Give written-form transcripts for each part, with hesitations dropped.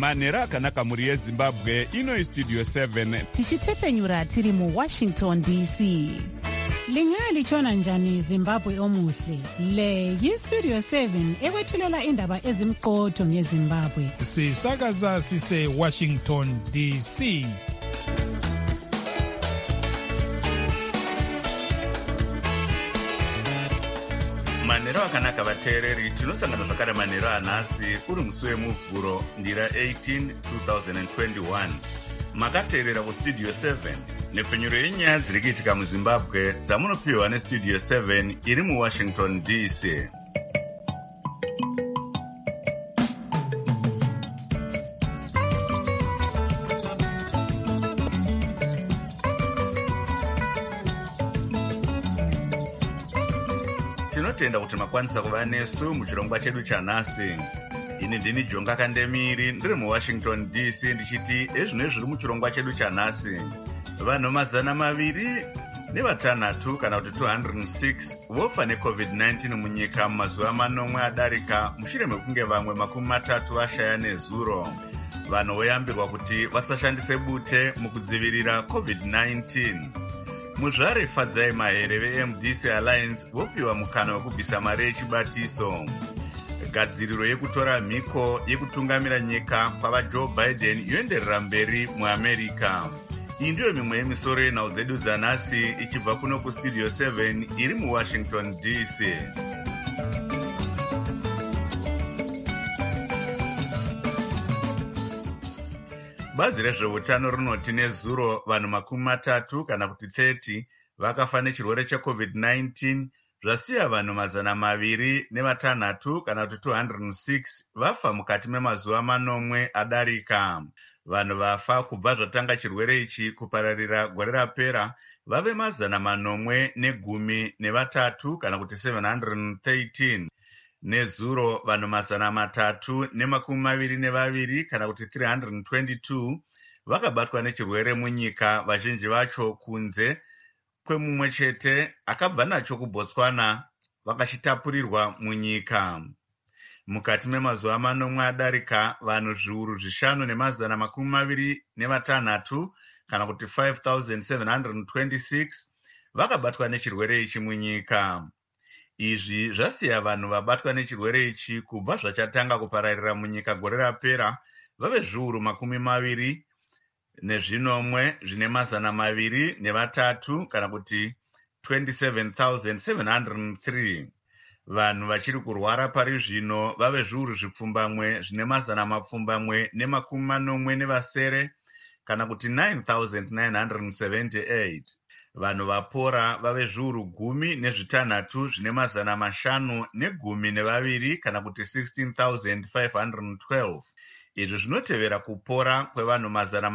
manhero akanaka mhuri yezimbabwe. Ino Studio 7 tichitefenyura tiri muWashington DC. Lingalitshona njani Zimbabwe omuhle? Le yiStudio 7 ekwethulela indaba ezimqotho ngeZimbabwe. Sisakaza sise Washington DC. Manhero akanaka vateereri, tinosangana zvakare manhero anhasi uri musi wemuvhuro ndira 18 2021. Makateerera kuStudio 7 nepfenyuro yenyaya dziri kuitika muZimbabwe dzamunopiwa neStudio 7 iri muWashington DC. Tinotenda kuti makwanisa kuva nesu muchirongwa chedu chanhasi. Ini ndini Jonga Kandemiri ndiri muWashington DC ndichiti ezvino zviri muchirongwa chedu chanhasi. Vanhu 206 kana kuti 206 vofa neCovid-19 munyika mumazuva manomwe adarika mushure mekunge vamwe 30 vashaya nezuro. Vanhu voyambirwa kuti vasashandise bute mukudzivirira COVID-19. Muzvare Fadzai Mahere veMDC Alliance vopiwa mukana wekubvisa mari yechibatiso. Gadziriro yekutora mhiko yekutungamira nyika kwava Joe Biden yoenderera mberi muAmerica. Iyi ndiyo mimwe yemisoro yenhau dzedu dzanhasi ichibva kuno kuStudio 7 iri muWashington DC. Bazi rezveutano rinoti nezuro vanhu 30 kana kuti 30 vakafa nechirwere cheCovid-19, zvasiya vanhu 206 kana kuti 206 vafa mukati memazuva manomwe adarika. Vanhu vafa kubva zvatanga chirwere ichi kupararira gore rapera vave 413 kana kuti 713. Nezuro vanhu 322 kana kuti 322 vakabatwa nechirwere munyika, vazhinji vacho kunze kwemumwe chete akabva nacho kuBotswana vakachitapurirwa munyika. Mukati memazuva manomwe adarika vanhu zviuru 5,226 kana kuti 5,726 vakabatwa nechirwere ichi munyika. Izvi zvasiya vanhu vabatwa nechirwere ichi kubva zvachatanga kupararira munyika gore rapera vave zviuru 20 nezvinomwe zvine 203 kana kuti 27,703. Vanhu vachiri kurwara pari zvino vave zviuru zvipfumbamwe zvine 480 kana kuti 9,978. Vanhu vapora vave zviuru 16 zvine 512 kana kuti 16,512. Izvi zvinotevera kupora kwevanhu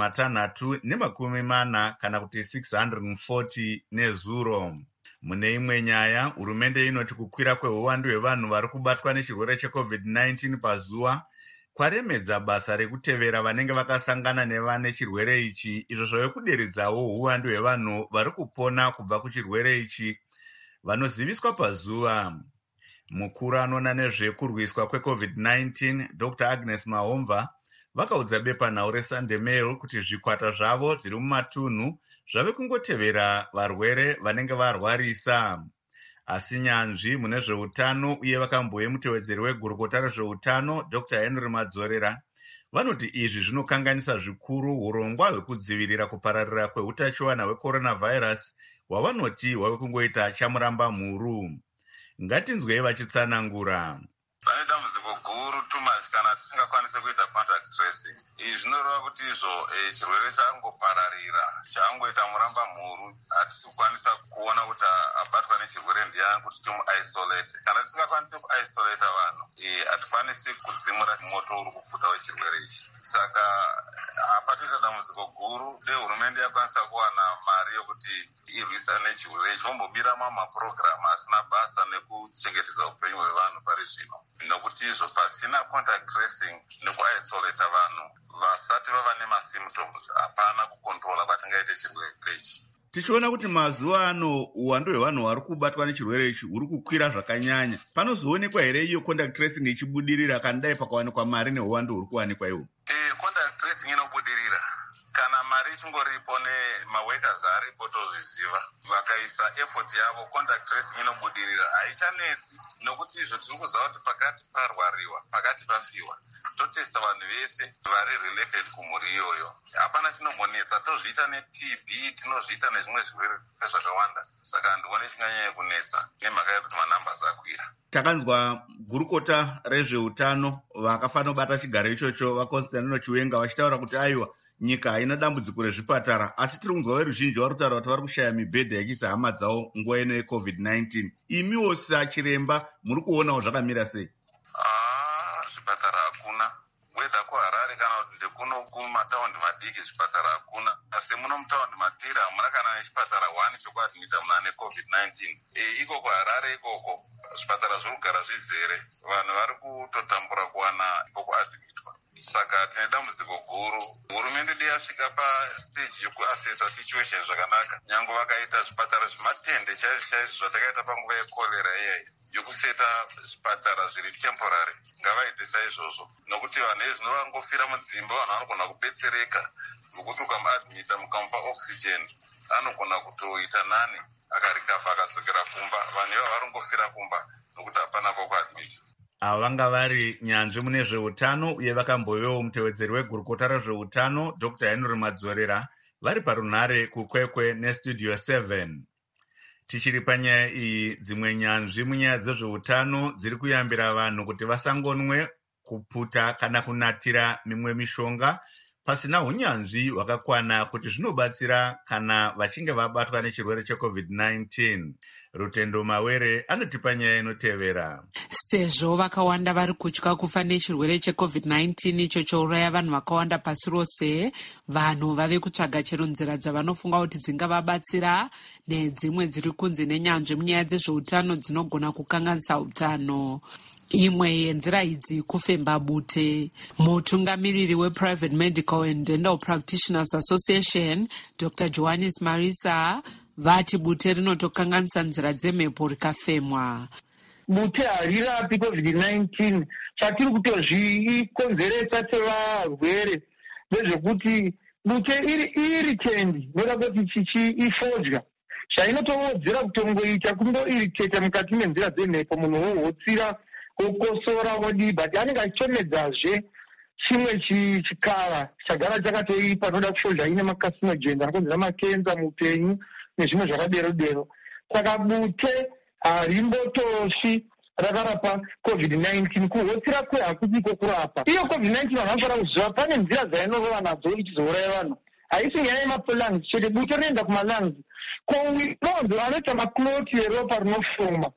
640 kana kuti 640 nezuro. Mune imwe nyaya, hurumende inoti kukwira kweuwandu hwevanhu vari kubatwa nechirwere cheCovid-19 pazuva kwaremedza basa rekutevera vanenge vakasangana nevane chirwere ichi, izvo zvave kuderedzawo uwandu hwevanhu vari kupona kubva kuchirwere ichi vanoziviswa pazuva. Mukuru anoona nezvekurwiswa kweCovid-19 Dr. Agnes Mahomva vakaudza bepanhau reSunday Mail kuti zvikwata zvavo zviri mumatunhu zvave kungotevera varwere vanenge varwarisa. Asi nyanzvi mune zveutano uye vakambouye mutevedzeri wegurukota rezveutano Dr. Henry Madzorera vanoti izvi zvinokanganisa zvikuru urongwa hwekudzivirira kupararira kweutachiona hwecoronavirus hwavanoti hwave kungoita chamuramba mhuru. Ngatinzwei vachitsanangura. Pane dambudziko guru kana tisingakwanise kuita contact tracing. Izvi zvinoreva kuti chirwere changopararira changoita muramba mhuru, hatisi kukwanisa kuona kuti abatwa nechirwere ndiani kuti timu-isolate. Kana tisingakwanise ku-isolate vanhu, hatikwanisi kudzimura moto uri kupfuta wechirwere ichi. Saka hapatoita dambudziko guru, hurumende yakwanisa kuwana mari yokuti irwisane nechirwere ichi. Vombobira mapurogiramu asina basa nekuchengetedza upenyu hwevanhu pari zvino. Nokuti izvo pasina contact tracing neku-isolate vanhu vasati vava nemasymptoms, hapana kukontrola kwatingaite chirwere ichi. Tichiona kuti mazuva ano uwandu hwevanhu vari kubatwa nechirwere ichi huri kukwira zvakanyanya. Panozoonekwa here iyo contact tracing ichibudirira kanadai pakawanikwa mari neuwandu huri kuwanikwa iwo? Contact tracing inobudirira kana mari ichingoripo nemaworkers aripo tozviziva vakaisa effort yavo. Contact tracing inobudirira haichanetsi nokuti izvo tiri kuziva kuti pakati parwariwa pakati pafiwa totesta vanhu vese vari related kumhuri iyoyo. Hapana chinombonetsa. Tozviita neTB, tinozviita nezvimwe zvirwere zvakawanda. Saka handione chinganyanya kunetsa nemhaka yekuti manambers akwira. Takanzwa gurukota rezveutano vakafanira kubata chigaro ichocho vaConstantino Chiwenga vachitaura kuti aiwa nyika haina dambudziko rezvipatara, asi tiri kunzwa veruzhinji vari kutaura kuti vari kushaya mibhedha yekuisa hama dzavo nguva ino yeCovid-19. Imiwo sachiremba muri kuonawo zvakamira sei? Zvipatara hakuna. Whether kuHarare kana kuti ndekuno kumataundi madiki zvipatara hakuna. Asi muno mutaundi matira hamuna kana nechipatara 1 chokuadmita muna neCovid-19. Iko kuHarare ikoko zvipatara zviri kugara zvizere. Vanhu vari kutotambura kuwana pokuadmitwa. Saka tine dambudziko guru. Hurumende dei yasvika pastage yokuassessa situation zvakanaka. Nyange vakaita zvipatara zvematende chaizvo zvatakaita panguva yekorera iyayi yokuseta zvipatara zviri temporary. Ngavaite saizvozvo nokuti vanhu vezvino vangofira mudzimba, vanhu vanogona kubetsereka nokuti ukamuadmita mukamupa oxygen anogona kutoita nani akarikafa akadzokera kumba. Vanhu ivo varongofira kumba nokuti hapana pokuadmita. Ava vanga vari nyanzvi mune zveutano uye vakambovewo mutevedzeri wegurukota rezveutano Dr. Henry Madzorera vari parunhare kukwekwe neStudio 7. Tichiri panyaya iyi, dzimwe nyanzvi munyaya dzezveutano dziri kuyambira vanhu kuti vasangonwe kuputa kana kunatira mimwe mishonga pasina unyanzvi hwakakwana kuti zvinobatsira kana vachinge vabatwa nechirwere cheCovid-19. Rutendo Mawere anotipa nyaya inotevera. Sezvo vakawanda vari kutya kufa nechirwere cheCovid-19 icho chouraya vanhu vakawanda pasi rose, vanhu vave kutsvaga chero nzira dzavanofunga kuti dzingavabatsira nedzimwe dziri kunze nenyanzvi munyaya dzezveutano dzinogona kukanganisa utano. Imwe yenzira idzi kufemba bute. Mutungamiriri wePrivate Medical and Dental Practitioners Association, Dr. Johannes Marisa, vati bute rinotokanganisa nzira dzemhepo rikafemwa. Bute harirapi COVID-19, chatiri kutozvikonzeresa sevarwere ndezvekuti bute irritant, noda kuti ifodya zvainotowedzera kutongoita kungoirritata mukati menzira dzemhepo, munhu wohotsira wokosora wodi, but anenge achitomedzazve chimwe chikara chagara chakatoipa anoda kufodya ine macarcinogens anokonzera makenza mupenyu nezvimwe zvakadero. Saka bute harimbotoshi rakarapa COVID-19, kuhotsira kwe hakusiko kurapa. Iyo COVID-19 vanhu vanofanira kuziva pane nzira dzainorova nadzo ichizouraya vanhu. Haisi nyaya yemapulungs chete, bute rinoenda kumalungs. Kowironzo anoita makloti eropa rinofoma.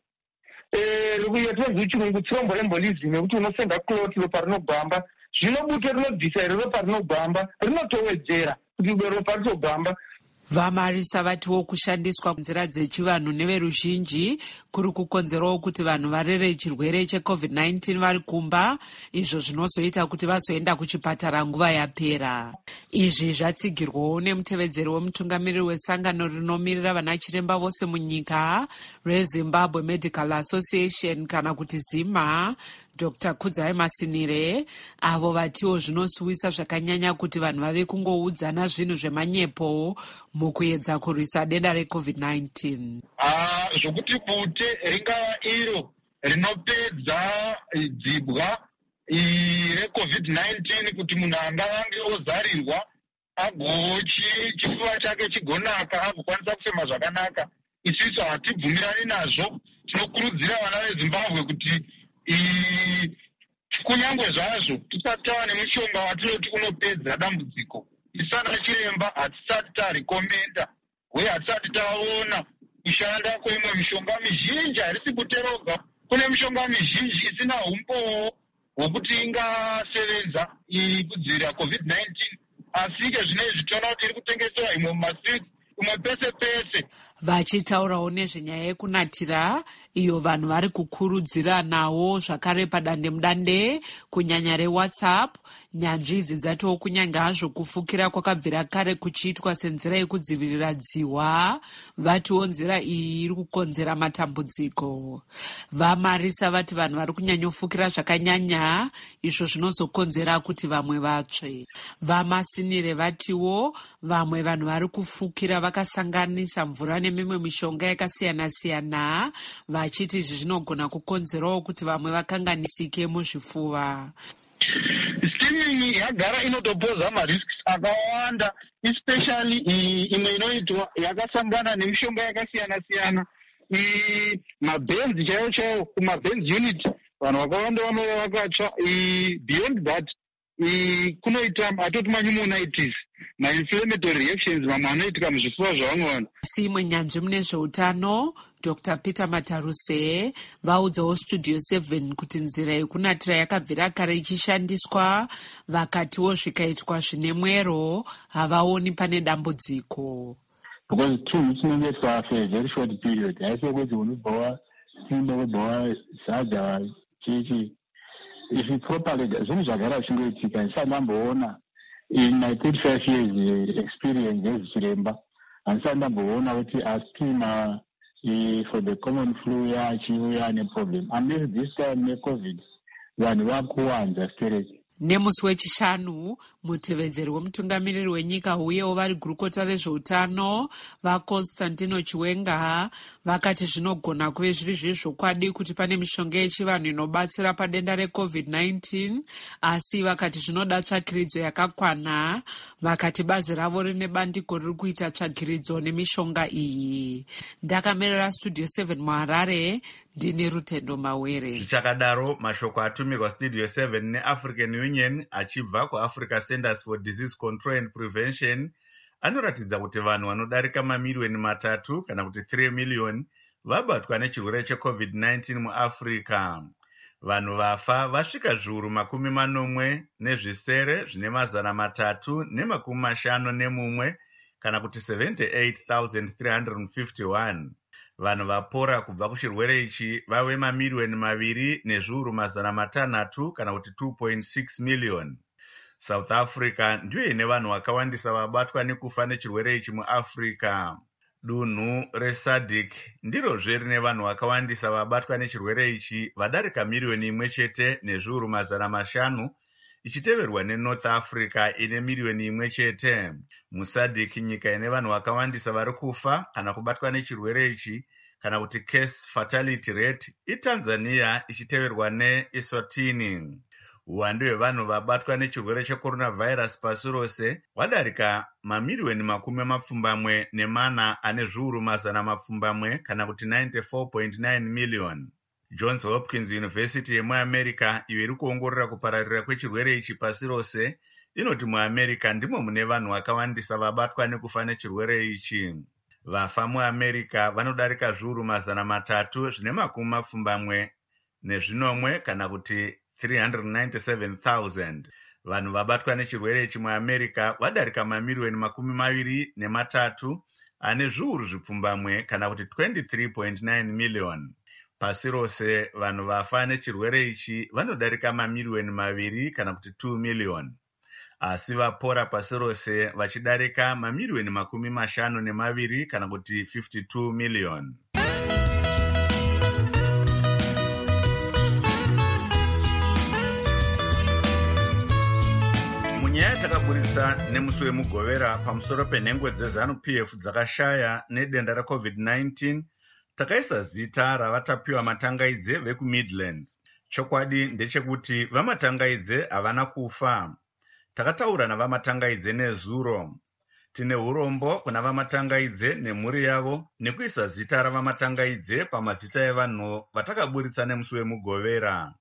Yatinonzi muchirungu thromboembolism, yekuti unosenda kloti ropa rinogwamba. Zvino bute rinobvisa ropa rinogwamba, rinotowedzera kuti ropa ritogwamba. Vamarisa vatiwo kushandiswa nzira dzechivanhu neveruzhinji kuri kukonzerawo kuti vanhu varere chirwere cheCovid-19 vari kumba, izvo zvinozoita kuti vazoenda kuchipatara nguva yapera. Izvi zvatsigirwawo nemutevedzeri wemutungamiriri wesangano rinomirira vana chiremba vose munyika reZimbabwe Medical Association kana kuti ZIMA, Dr. Kudzai Masinire, avo vatiwo zvinosiwisa zvakanyanya kuti vanhu vave kungoudzana zvinhu zvemanyepo mukuedza kurwisa denda reCovid-19. Zvokuti bute ringava iro rinopedza dzibwa reCovid-19 kuti munhu angavange ozarirwa chifuva chake chigonaka agokwanisa kufema zvakanaka, isiso hatibvumirani nazvo. Tinokurudzira vana veZimbabwe kuti kunyange zvazvo tisati tava nemushonga watinoti unopedza dambudziko, tisana chiremba hatisati tarekomenda uye hatisati taona kushanda kweimwe mishonga mizhinji, harisi kuteroga. Kune mishonga mizhinji isina umbowo hwokuti ingasevenza kudzivirira COVID-19, asi ke zvinezvi tinoona kuti iri kutengesewa imwe mumastreets, imwe pese pese. Vachitaurawo nezvenyaya yekunatira iyo vanhu vari kukurudziranawo zvakare padandemudande kunyanya reWhatsApp. Nyanzvi idzi dzatiwo kunyange hazvo kufukira kwakabvira kare kuchiitwa senzira yekudzivirira dzihwa, vatiwo nzira iyi iri kukonzera matambudziko. Vamarisa vati vanhu vari kunyanyofukira zvakanyanya, izvo zvinozokonzera kuti vamwe vatsve. Vamasinire vatiwo vamwe vanhu vari kufukira vakasanganisa mvura nemimwe mishonga yakasiyana-siyana, vachiti izvi zvinogona kukonzerawo kuti vamwe vakanganisike muzvipfuva. Steaming yagara inotopoza marisks akawanda, especially imwe inoitwa yakasangana nemishonga yakasiyana-siyana. Mabenzi chaiwo kumabenzi unit vanhu vakawanda vanova vakatsva. Beyond that kunoita atoti manyumonitis, ma-inflammatory reactions mamwe anoitika muzvipfuva zvavamwe vanhu. Simwe nyanzvi mune zveutano Dr. Peter Mataruse vaudzawo Studio 7 kuti nzira yekunatira yakabvira kare ichishandiswa, vakatiwo zvikaitwa zvine mwero havaoni pane dambudziko. Because two chinenge for a very short period. Haisi kuti unobva simba wobva sadza chichi. If you properly zvinhu zvagara zvichingoitika ndisandamboona in my 35 years experience ezviremba handisandamboona kuti astima for the common flu yachiuya neproblem unless this time necovid vanhu vakuwanza stereki. Nemusi wechishanu, mutevedzeri wemutungamiriri wenyika uyewo vari gurukota rezveutano vaConstantino Chiwenga vakati zvinogona kuve zviri zvezvokwadi kuti pane mishonga yechivanhu inobatsira padenda reCovid-19, asi vakati zvinoda tsvakiridzo yakakwana. Vakati bazi ravo rine bandiko riri kuita tsvakiridzo nemishonga iyi. Ndakamirira Studio 7 muHarare, ndini Rutendo Mawere. Zvichakadaro, mashoko atumirwa Studio 7 neAfrican Union achibva kuAfrica Centers for Disease Control and Prevention anoratidza kuti vanhu vanodarika mamiliyoni 3 kana kuti 3 miliyoni vabatwa nechirwere cheCovid-19 muAfrica. Vanhu vafa vasvika zviuru 40 zvine 351 kana kuti 78,351. Vanhu vapora kubva kuchirwere ichi vave mamiliyoni 2 nezviuru 600 kana kuti 2.6 miliyoni. South Africa ndiyo ine vanhu vakawandisa vabatwa nekufa nechirwere ichi muAfrica. Dunhu reSADC ndirozve rine vanhu vakawandisa vabatwa nechirwere ichi vadarika miliyoni 1 nezviuru 500, ichiteverwa neNorth Africa ine miliyoni 1. MuSADC nyika ine vanhu vakawandisa vari kufa kana kubatwa nechirwere ichi kana kuti case fatality rate iTanzania ichiteverwa neEswatini. Uwandu hwevanhu vabatwa nechirwere checoronavirus pasi rose hwadarika mamiliyoni 40 ane zviuru 100 kana kuti 94.9 miliyoni. Johns Hopkins University yemuAmerica iyo iri kuongorora kupararira kwechirwere ichi pasi rose inoti muAmerica ndimo mune vanhu vakawandisa vabatwa nekufa nechirwere ichi. Vafa muAmerica vanodarika zviuru 300 zvine 70 kana kuti 397,000. Vanhu vabatwa nechirwere ichi muAmerica vadarika mamiliyoni 23 ane zviuru zvipfumbamwe kana kuti 23.9 miliyoni. Pasi rose vanhu vafa nechirwere ichi vanodarika mamiliyoni 2 kana kuti 2 miliyoni. Asi vapora pasi rose vachidarika mamiliyoni 52 kana kuti 52 miliyoni. Munyaya takaburitsa nemusi wemugovera pamusoro penhengo dzeZANU-PF dzakashaya nedenda reCovid-19, takaisa zita ravatapiwa matangaidze vekuMidlands. Chokwadi ndechekuti vamatangaidze havana kufa. Takataura navamatangaidze nezuro. Tine urombo kuna vamatangaidze nemhuri yavo nekuisa zita ravamatangaidze pamazita evanhu vatakaburitsa nemusi wemugovera.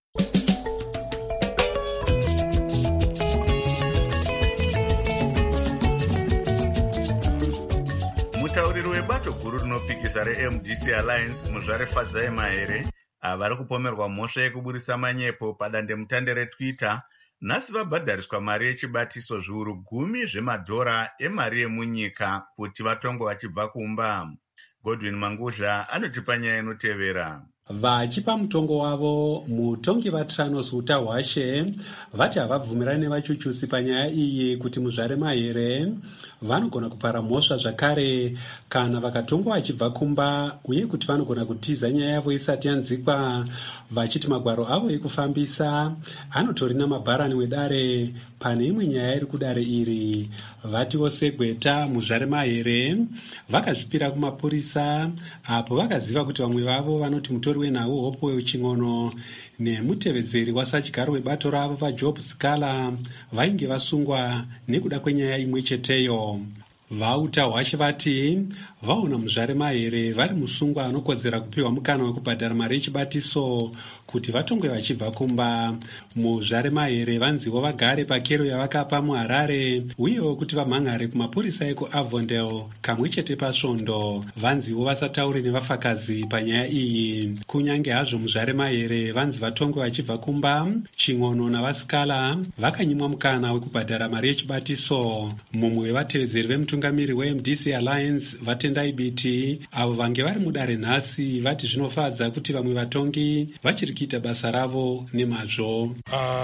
Mutauriri webato guru rinopikisa reMDC Alliance Muzvare Fadzai Mahere vari kupomerwa mhosva yekuburisa manyepo padandemutande reTwitter nhasi vabhadhariswa mari yechibatiso zviuru 10 zvemadhora emari yemunyika kuti vatongwe vachibva kumba. Godwin Mangudla anotipa nyaya inotevera. Vachipa mutongo wavo, mutongi vaTranos Utahwashe vati havabvumirani nevachuchusi panyaya iyi kuti muzvare mahere vanogona kupara mhosva zvakare kana vakatongwa vachibva kumba, uye kuti vanogona kutiza nyaya yavo isati yanzikwa, vachiti magwaro avo ekufambisa anotorina mabharani wedare pane imwe nyaya iri kudare iri. Vatiwo segweta muzvare mahere vakazvipira kumapurisa apo vakaziva kuti vamwe vavo vanoti mutori wenhau Hope Weching'ono nemutevedzeri wasadyaro webato ravo vaJob Sikala vainge vasungwa nekuda kwenyaya imwe cheteyo. VaUtahwashe vati vaona muzvare mahere vari musungwa anokodzera kupiwa mukana wekubhadhara mari yechibatiso kuti vatongwe vachibva kumba. Muzvare mahere vanziwo vagare pakero yavakapa muHarare, uyewo kuti vamhan'are kumapurisa ekuAvondale kamwe chete pasvondo. Vanziwo vasataure nevafakazi panyaya iyi. Kunyange hazvo muzvare mahere vanzi vatongwe vachibva kumba, Ching'ono navaSikala vakanyimwa mukana wekubhadhara mari yechibatiso. Mumwe wevatevedzeri vemutungamiri weMDC Alliance Vatendai Biti avo vange vari mudare nhasi vati zvinofadza kuti vamwe vatongi vachiri kuita basa ravo nemazvo.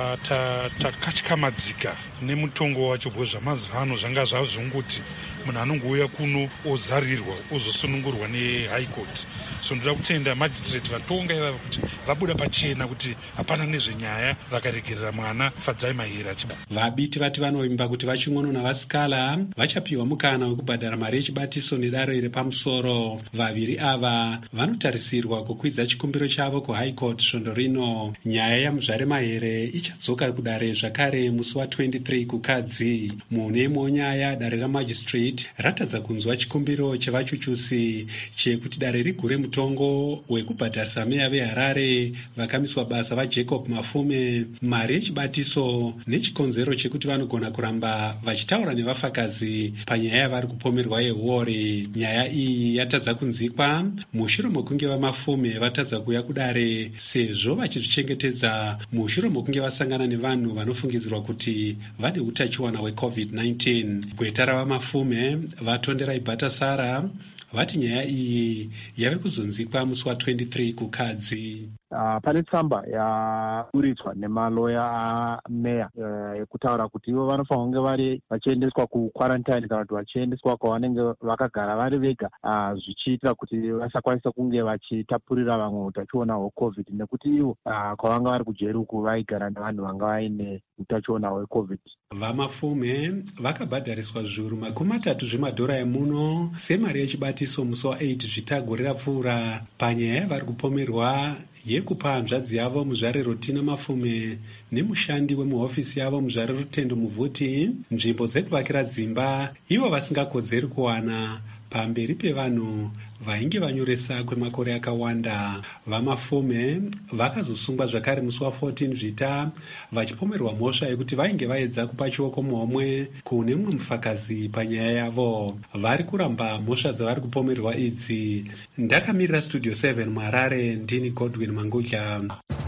Takatyamadzika nemutongo wacho zvamazuva ano zvanga zvazvonguti munhu anongouya kuno ozarirwa ozosunungurwa neHigh Court. So ndoda kutenda magistrate vatonga ivava kuti vabuda pachena kuti hapana nezvenyaya, vakaregerera mwana Fadzai Mahere achiba. Vabiti vati vanovimba kuti vaChing'ono navaSikala vachapiwa mukana wekubhadhara mari yechibatiso nedare repamusoro. Vaviri ava vanotarisirwa kukwidza chikumbiro chavo kuHigh Court svondo rino. Nyaya yamuzvare mahere ichadzoka kudare zvakare musi wa23 kukadzi. Mune imwe nyaya dare ramagistrate ratadza kunzwa chikumbiro chevachuchusi chekuti dare rigure mutongo wekubhadharisa meya veHarare vakamiswa basa vaJacob Mafume mari yechibatiso nechikonzero chekuti vanogona kuramba vachitaura nevafakazi panyaya yavari kupomerwa yehuori. Nyaya iyi yatadza kunzikwa mushure mokunge vaMafume vatadza kuuya kudare sezvo vachizvichengetedza mushure mokunge vasangana nevanhu vanofungidzirwa kuti vane utachiwana hweCovid-19. Gweta ravaMafume vatondera Ibatasara vati nyaya iyi yave kuzonzikwa musi wa23 kukadzi. Pane tsamba yaburitswa nemaloya ameya yekutaura kuti ivo vanofanira kunge vari vachiendeswa kukwarantine kana kuti vachiendeswa kwavanenge vakagara vari vega, zvichiitira kuti vasakwanisa kunge vachitapurira vamwe utachiona hweCovid, nekuti ivo kwavanga vari kujeri uku vaigara nevanhu vanga vaine utachiona hweCovid. VaMafume vakabhadhariswa zviuru $30 zvemadhora emuno semari yechibatiso musi wa8 zvitago rirapfuura panyaya yavari kupomerwa yekupa hanzvadzi yavo muzvare Rotina Mafume nemushandi wemuhofisi yavo muzvare Rutendo Muvhuti nzvimbo dzekuvakira dzimba ivo vasingakodzeri kuwana pamberi pevanhu vainge vanyoresa kwemakore akawanda. VaMafume vakazosungwa zvakare musi wa14 Zvita vachipomerwa mhosva yekuti vainge vaedza kupa chioko muhomwe kune mumwe mufakazi panyaya yavo. Vari kuramba mhosva dzavari kupomerwa idzi. Ndakamirira Studio 7 muHarare, ndini Godwin Mangudla.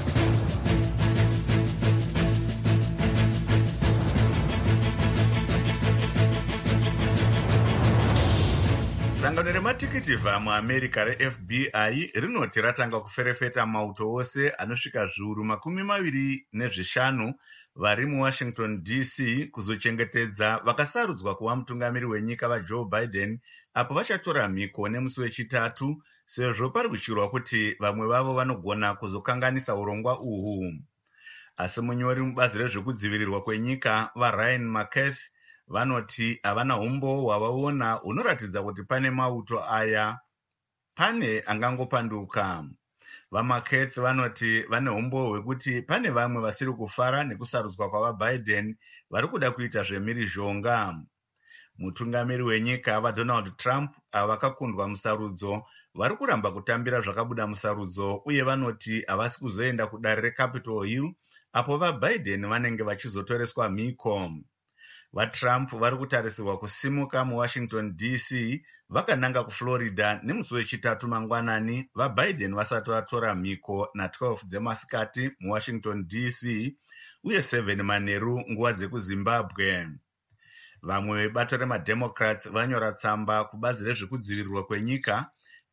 Sangano rematikiti muAmerica reFBI rinoti ratanga kuferefeta mauto ose anosvika zviuru 25 vari muWashington DC kuzochengetedza vakasarudzwa kuva mutungamiri wenyika vaJoe Biden apo vachatora mhiko nemusi wechitatu, sezvo pari kuchirwa kuti vamwe vavo vanogona kuzokanganisa urongwa uhwu. Asi munyori mubazi rezvekudzivirirwa kwenyika vaRyan McCarthy vanoti havana umbo hwavaona hunoratidza kuti pane mauto aya pane angangopanduka. VaMcCarthy vanoti vane umbo hwekuti pane vamwe vasiri kufara nekusarudzwa kwavaBiden vari kuda kuita zvemhirizhonga. Mutungamiri wenyika vaDonald Trump avakakundwa musarudzo vari kuramba kutambira zvakabuda musarudzo, uye vanoti havasi kuzoenda kudare reCapitol Hill apo vaBiden vanenge vachizotoreswa mhiko. VaTrump vari kutarisirwa kusimuka muWashington DC vakananga kuFlorida nemusi wechitatu mangwanani vaBiden vasati vatora mhiko na12 dzemasikati muWashington DC uye 7 manheru nguva dzekuZimbabwe. Vamwe vebato remademocrats vanyora tsamba kubazi rezvekudzivirirwa kwenyika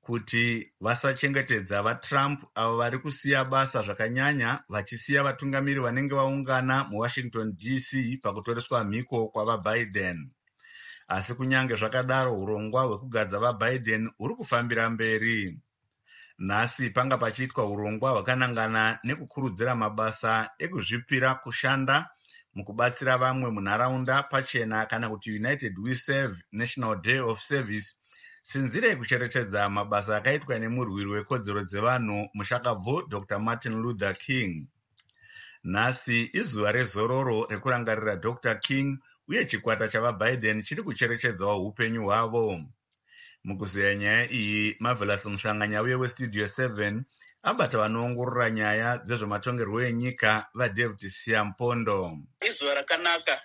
kuti vasachengetedza vaTrump avo vari kusiya basa zvakanyanya vachisiya vatungamiri vanenge vaungana muWashington DC pakutoreswa mhiko kwavaBiden. Asi kunyange zvakadaro urongwa hwekugadza vaBiden huri kufambira mberi. Nhasi panga pachiitwa urongwa hwakanangana nekukurudzira mabasa ekuzvipira kushanda mukubatsira vamwe munharaunda pachena kana kuti United We Serve National Day of Service, sinzira yekucherechedza mabasa akaitwa nemurwiri wekodzero dzevanhu mushakabvu Dr. Martin Luther King. Nhasi izuva rezororo rekurangarira Dr. King uye chikwata chavaBiden chiri kucherechedzawo upenyu hwavo. Mukuzeya nyaya iyi, Marvelous Mushanganya uye weStudio 7 abata vanoongorora nyaya dzezvematongerwo enyika vaDavid Siampondo. Izuva rakanaka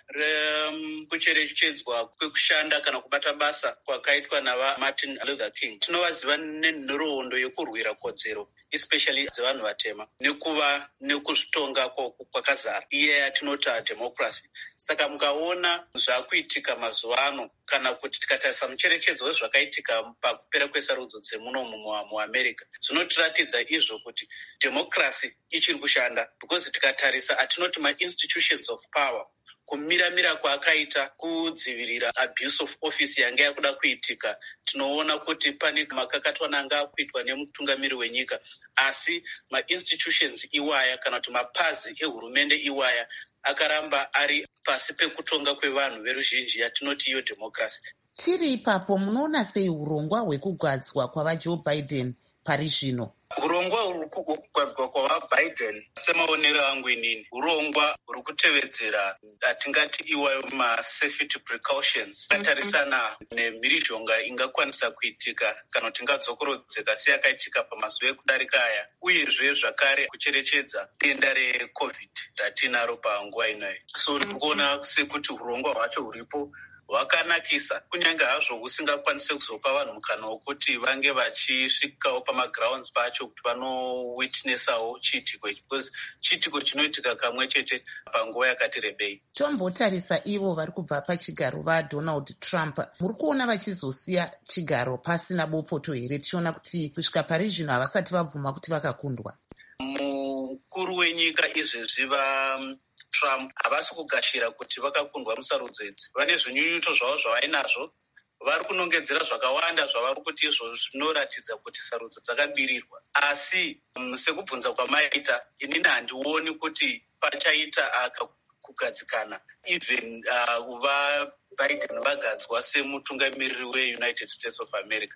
rekucherechedzwa kwekushanda kana kubata basa kwakaitwa navaMartin Luther King. Tinovaziva nenhoroondo yekurwira kodzero especially dzevanhu vatema nekuva nekuzvitonga kwakazara iye yatinoti democracy. Saka mukaona zvakuitika mazuva ano kana kuti tikatarisa mucherechedzo wezvakaitika pakupera kwesarudzo dzemunomu muAmerica, zvinotiratidza izvo kuti democracy ichiri kushanda, because tikatarisa atinoti ma-institutions of power kumiramira kwaakaita kudzivirira abuse of office yanga yakuda kuitika, tinoona kuti pane makakatwana anga akuitwa nemutungamiri wenyika, asi ma-institutions iwaya kana kuti mapazi ehurumende iwaya akaramba ari pasi pekutonga kwevanhu veruzhinji yatinoti iyo democracy. Tiri ipapo munoona sei urongwa hwekugadzwa kwavaJoe Biden pari zvino? Urongwa hwekugadzwa kwavaBiden semaonero angu inini urongwa huri kutevedzera atingati iwayo ma-safety precautions akatarisana nemhirizhonga ingakwanisa kuitika kana kuti ingadzokorodzeka seyakaitika pamazuva ekudarika aya, uyezve zvakare kucherechedza denda reCovid ratinaro panguva inoyi. So ndikuona sekuti urongwa hwacho huripo hwakanakisa, kunyange hazvo husingakwanise kuzopa vanhu mukana wokuti vange vachisvikawo pamagrounds pacho kuti vanowitnessawo chiitiko, because chiitiko chinoitika kamwe chete panguva yakati rebei. Tombotarisa ivo vari kubva pachigaro vaDonald Trump, muri kuona vachizosiya chigaro pasina bopoto here, tichiona kuti kusvika pari zvino havasati vabvuma kuti vakakundwa? Mukuru wenyika izvezvi Trump havasi kugashira kuti vakakundwa musarudzo idzi. Vane zvinyunyuto zvavo zvavainazvo, vari kunongedzera zvakawanda zvavari kuti izvo zvinoratidza kuti sarudzo dzakabirirwa. Asi sekubvunza kwamaita, inini handioni kuti pachaita kugadzikana even vaBiden vagadzwa semutungamiriri weUnited States of America.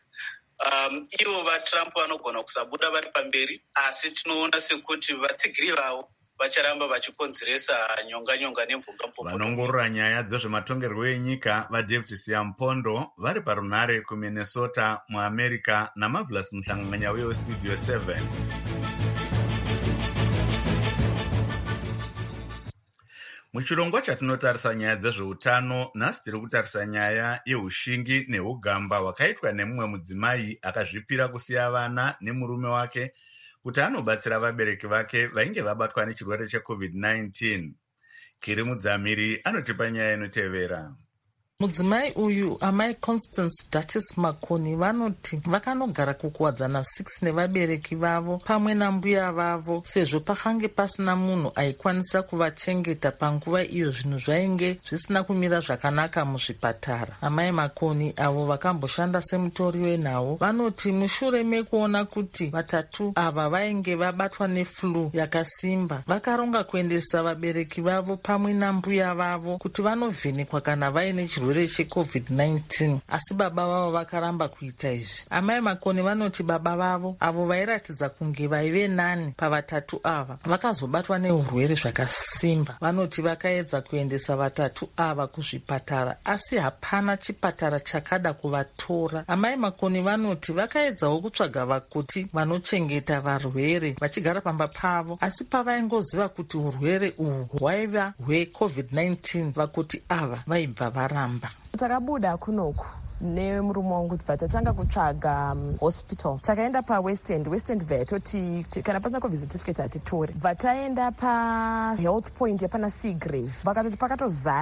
Ivo vaTrump vanogona kusabuda vari pamberi, asi tinoona sekuti vatsigiri vavo vacharamba vachikonzeresa nyonga nemvunga-mupopota. Vanongorora nyaya dzezvematongerwo enyika vaDavid Siampondo vari parunhare kuMinnesota muAmerica naMarvelous Mushanganya weStudio 7. Muchirongwa chatinotarisa nyaya dzezveutano, nhasi tiri kutarisa nyaya yeushingi neugamba hwakaitwa nemumwe mudzimai akazvipira kusiya vana nemurume wake kuti anobatsira vabereki vake vainge vabatwa nechirwere cheCovid-19. Kiri Mudzamiri anotipa nyaya inotevera. Mudzimai uyu amai Constance Duchess Makoni vanoti vakanogara kukuwadzana 6 nevabereki vavo pamwe nambuya vavo sezvo pakange pasina munhu aikwanisa kuvachengeta panguva iyo zvinhu zvainge zvisina kumira zvakanaka muzvipatara. Amai Makoni avo vakamboshanda semutori wenhau vanoti mushure mekuona kuti vatatu ava vainge vabatwa neflu yakasimba, vakaronga kuendesa vabereki vavo pamwe nambuya vavo kuti vanovhenekwa kana vaine chirwere cheCovid-19, asi baba vavo vakaramba kuita izvi. Amai Makoni vanoti baba vavo avo vairatidza kunge vaive nani pavatatu ava vakazobatwa neurwere zvakasimba. Vanoti vakaedza kuendesa vatatu ava kuzvipatara asi hapana chipatara chakada kuvatora. Amai Makoni vanoti vakaedzawo kutsvaga vakoti vanochengeta varwere vachigara pamba pavo, asi pavaingoziva kuti urwere uhwu hwaiva hweCovid-19 vakoti ava vaibva varamba. Takabuda kunoku nemurume wangu kuti tatanga kutsvaga hospital. Takaenda paWest End vet oti kana pasina COVID certificate hatitore. Taenda paHealth Point yapana Seagrave vakatoti pakatozara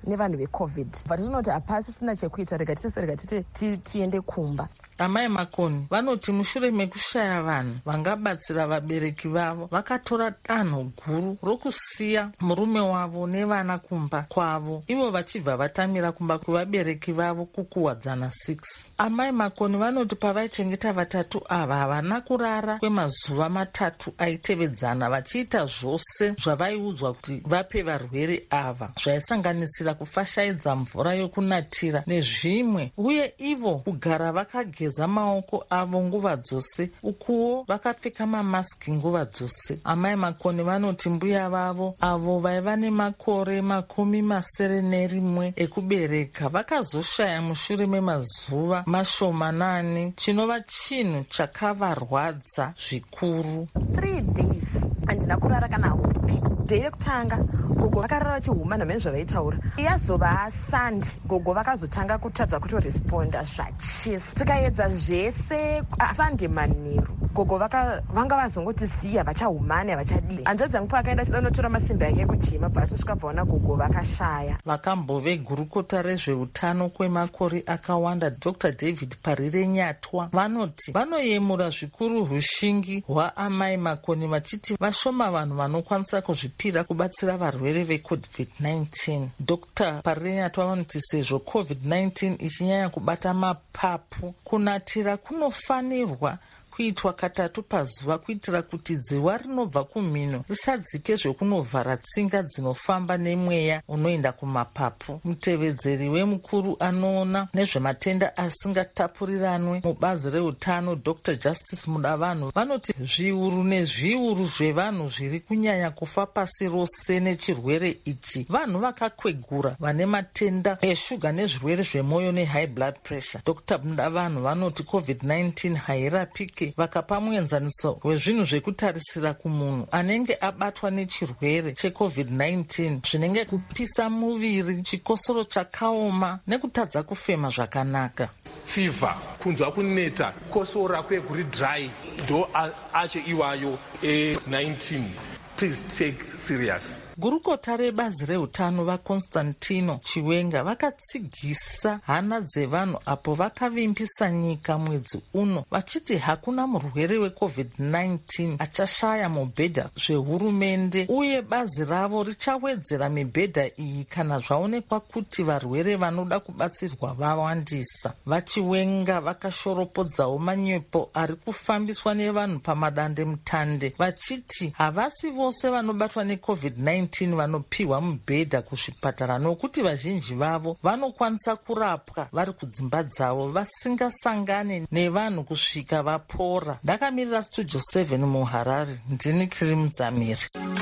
nevanhu vecovid vatinoona kuti hapasisina chekuita, rega titi tiende kumba. Amai Makoni vanoti mushure mekushaya vanhu vangabatsira vabereki vavo vakatora danho guru rokusiya murume wavo nevana kumba kwavo, ivo vachibva vatamira kumba kuvabereki vavo kukuwadzana 6. Amai Makoni vanoti pavaichengeta vatatu ava havana kurara kwemazuva 3 aitevedzana vachiita zvose zvavaiudzwa kuti vape varwere ava, zvaisanganisira kufashaidza mvura yokunatira nezvimwe, uye ivo kugara vakageza maoko avo nguva dzose, ukuwo vakapfeka mamaski nguva dzose. Amai Makoni vanoti mbuya vavo avo vaiva nemakore 71 ekubereka vakazoshaya mushure memazuva mashomanani, chinova chinhu chakavarwadza zvikuru. 3 days handina kurara kana hupi. Dhei rekutanga gogo vakarara vachihuma namene zvavaitaura. Yazova Sandi gogo vakazotanga kutadza kutoresponda zvachisa. Tikaedza zvese Sandi manheru gogo vanga vazongoti ziya vachahumani havachadii. Hanzvadzi yangu paakaenda achida kunotora masimba yake ekujima paatosvika paona gogo vakashaya. Vakambove gurukota rezveutano kwemakore akawanda Dr. David Parire Nyatwa vanoti vanoyemura zvikuru rushingi hwaamai Makoni vachiti vashoma vanhu vanokwanisa kuzvipira kubatsira varwere veCovid-19. Dr. Parire Nyatwa vanoti sezvo COVID-19 ichinyanya kubata mapapu, kunatira kunofanirwa kuitwa katatu pazuva kuitira kuti dziwa rinobva kumhino risadzike zvekunovhara tsinga dzinofamba nemweya unoenda kumapapu. Mutevedzeri wemukuru anoona nezvematenda asingatapuriranwe mubazi reutano Dr. Justice Mudavanhu vanoti zviuru nezviuru zvevanhu zviri kunyanya kufa pasi rose nechirwere ichi vanhu vakakwegura vane matenda eshuga nezvirwere zvemwoyo nehigh blood pressure. Dr. Mudavanhu vanoti COVID-19 hairapike vakapa muenzaniso wezvinhu zvekutarisira kumunhu anenge abatwa nechirwere cheCovid-19 zvinenge kupisa muviri, chikosoro chakaoma nekutadza kufema zvakanaka. Fever, kunzwa kuneta, kukosora kwekuri dry ndo acho iwayo 19. Please take serious. Gurukota rebazi reutano vaConstantino Chiwenga vakatsigisa hana dzevanhu apo vakavimbisa nyika mwedzi uno vachiti hakuna murwere weCovid-19 achashaya mubhedha zvehurumende, uye bazi ravo richawedzera mibhedha iyi kana zvaonekwa kuti varwere vanoda kubatsirwa vawandisa. VaChiwenga vakashoropodzawo manyepo ari kufambiswa nevanhu pamadande mutande vachiti havasi vose vanobatwa neCovid-19 vanopiwa mubhedha kuzvipatara, nokuti vazhinji vavo vanokwanisa kurapwa vari kudzimba dzavo vasingasangane nevanhu kusvika vapora. Ndakamirira Studio 7 muHarare, ndini Kirimu Dzamiri.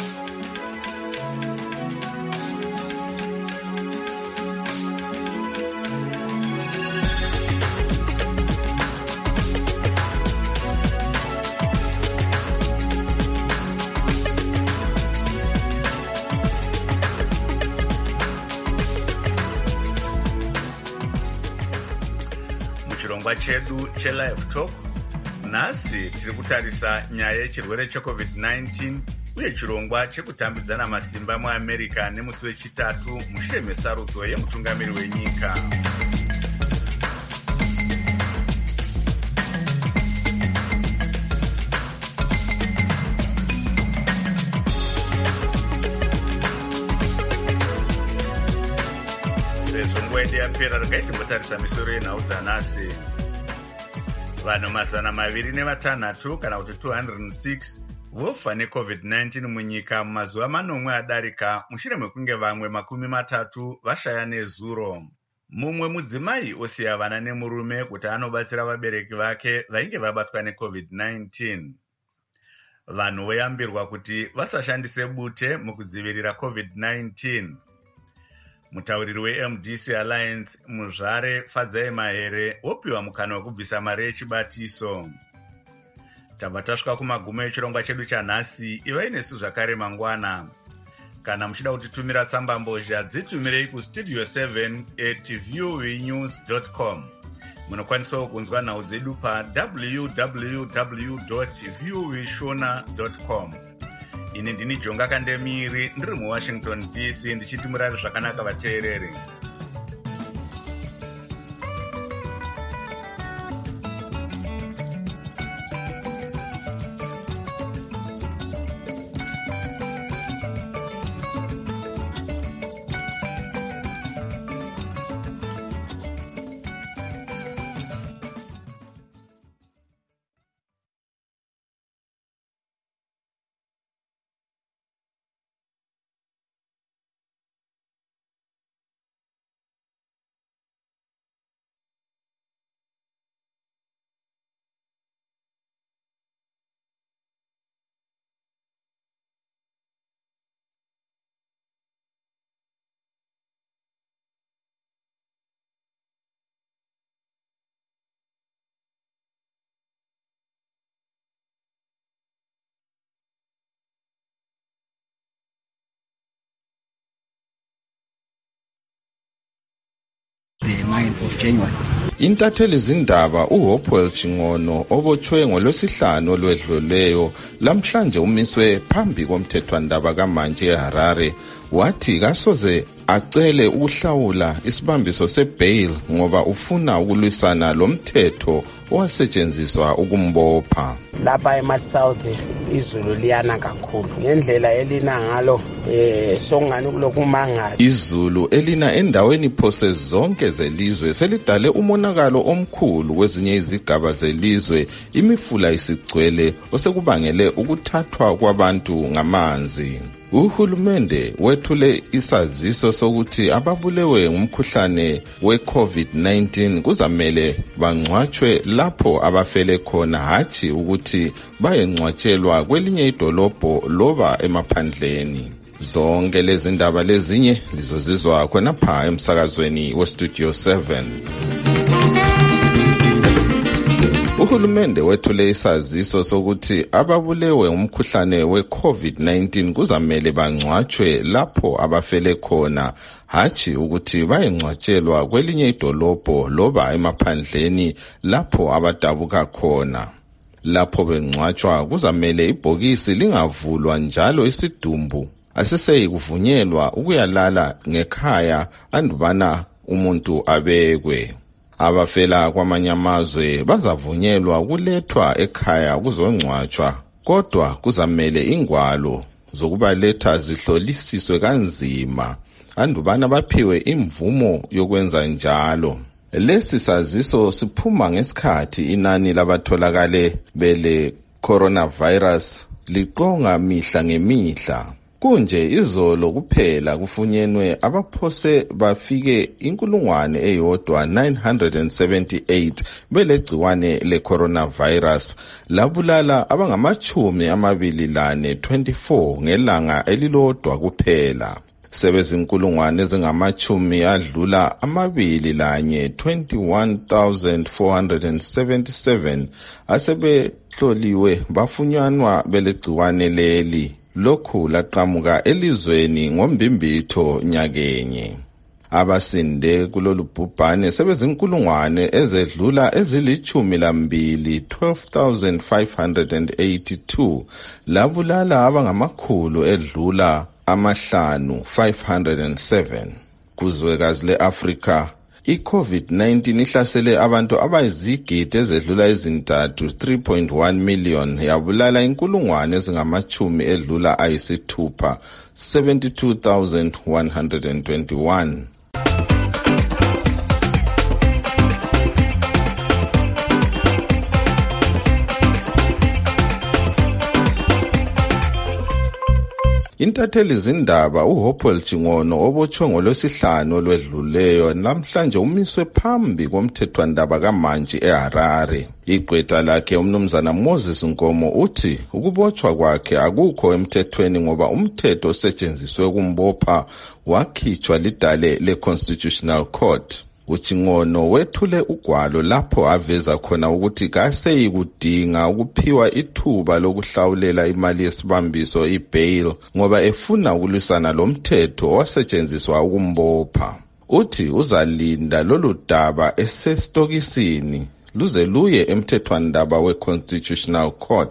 Chirongwa chedu chelive talk nhasi tiri kutarisa nyaya yechirwere cheCovid-19 uye chirongwa chekutambidzana masimba muAmerica nemusi wechitatu mushure mesarudzo yemutungamiri wenyika. Sezvo nguva yedu yapera, regai timbotarisa misoro yenhau dzanhasi. Vanhu 206 kana kuti 206 vofa neCovid-19 munyika mumazuva 4 adarika mushure mekunge vamwe 30 vashaya nezuro. Mumwe mudzimai osiya vana nemurume kuti anobatsira vabereki vake vainge vabatwa neCovid-19. Vanhu voyambirwa kuti vasashandise bute mukudzivirira COVID-19. Mutauriri weMDC Alliance Muzvare Fadzai Mahere opiwa mukana wekubvisa mari yechibatiso. Tabva tasvika kumagumo echirongwa chedu chanhasi. Ivai nesu zvakare mangwana. Kana muchida kutitumira tsamba mbozha dzitumirei kustudio7@viewnews.com. Munokwanisawo kunzwa nhau dzedu pa www.viewshona.com. ini ndini Jonga Kandemiri ndiri muWashington DC ndichiti murari zvakanaka vateereri. The 9th of January. Intatheli zindaba uHopewell Chingono obotshwe ngolwesihlanu olwedluleyo lamhlanje umiswe phambi komthethwandaba kaMantshi eHarare wathi kasoze acele ukuhlawula isibambiso sebail ngoba ufuna ukulwisana lomthetho owasetshenziswa ukumbopha. Lapha eMasouth izulu liyana kakhulu ngendlela elina ngalo songani kulokumangala. Izulu elina endaweni phose zonke zelizwe selidale umonakalo omkhulu kwezinye izigaba zelizwe, imifula isigcwele osekubangele ukuthathwa kwabantu ngamanzi. Uhulumende wethule isaziso sokuthi ababulewe ngumkhuhlane we-COVID-19 kuzamele bangcwatshwe lapho abafele khona, hathi ukuthi bayengcwatshelwa kwelinye idolobho loba emaphandleni. Zonke lezi ndaba lezinye lizozizwa khonapha emsakazweni weStudio 7. Uhulumende wethule isaziso sokuthi ababulewe umkhuhlane we-COVID-19 kuzamele bangcwatshwe lapho abafele khona, hathi ukuthi bayengcwatshelwa kwelinye idolobho loba emaphandleni lapho abadabuka khona. Lapho bengcwatshwa kuzamele ibhokisi lingavulwa njalo isidumbu asiseyikuvunyelwa ukuyalala ngekhaya andubana umuntu abekwe. Abafela kwamanye amazwe bazavunyelwa ukulethwa ekhaya kuzongcwatshwa, kodwa kuzamele ingwalo zokubaletha zihlolisiswe kanzima andubana baphiwe imvumo yokwenza njalo. Lesi saziso siphuma ngesikhathi inani labatholakale bele coronavirus liqonga mihla ngemihla. Kunje izolo kuphela kufunyenwe abaphose bafike 1,978 belegciwane le-coronavirus labulala abangama-24 ngelanga elilodwa kuphela. Sebezinkulungwane ezingamachumi adlula 21,477 asebehloliwe bafunyanwa belegciwane leli. Lokhu laqhamuka elizweni ngombimbitho nyakenye. Abasinde kulolu bhubhane sebezinkulungwane ezedlula ezili-12, 12,582 labulala abangamakhulu edlula 507. Kuzwekazi le-Afrika i-COVID-19 ihlasele abantu abayizigidi ezedlula ezintathu 3.1 million yabulala inkulungwane ezingamachumi edlula ayisithupha 72,121. Intatheli zindaba uHopewell Chingono obotshwe ngolwesihlanu olwedluleyo namhlanje umiswe phambi komthethwandaba kaMantshi eHarare. Igqwetha lakhe umnumzana Moses Nkomo uthi ukubotshwa kwakhe akukho emthethweni ngoba umthetho osetshenziswe kumbopha wakhitshwa lidale le-Constitutional Court. UChingono wethule ugwalo lapho aveza khona ukuthi kaseyikudinga ukuphiwa ithuba lokuhlawulela imali yesibambiso ibail ngoba efuna ukulwisana lomthetho owasetshenziswa ukumbopha. Uthi uzalinda lolu daba esestokisini luze luye emthethwandaba we-Constitutional Court.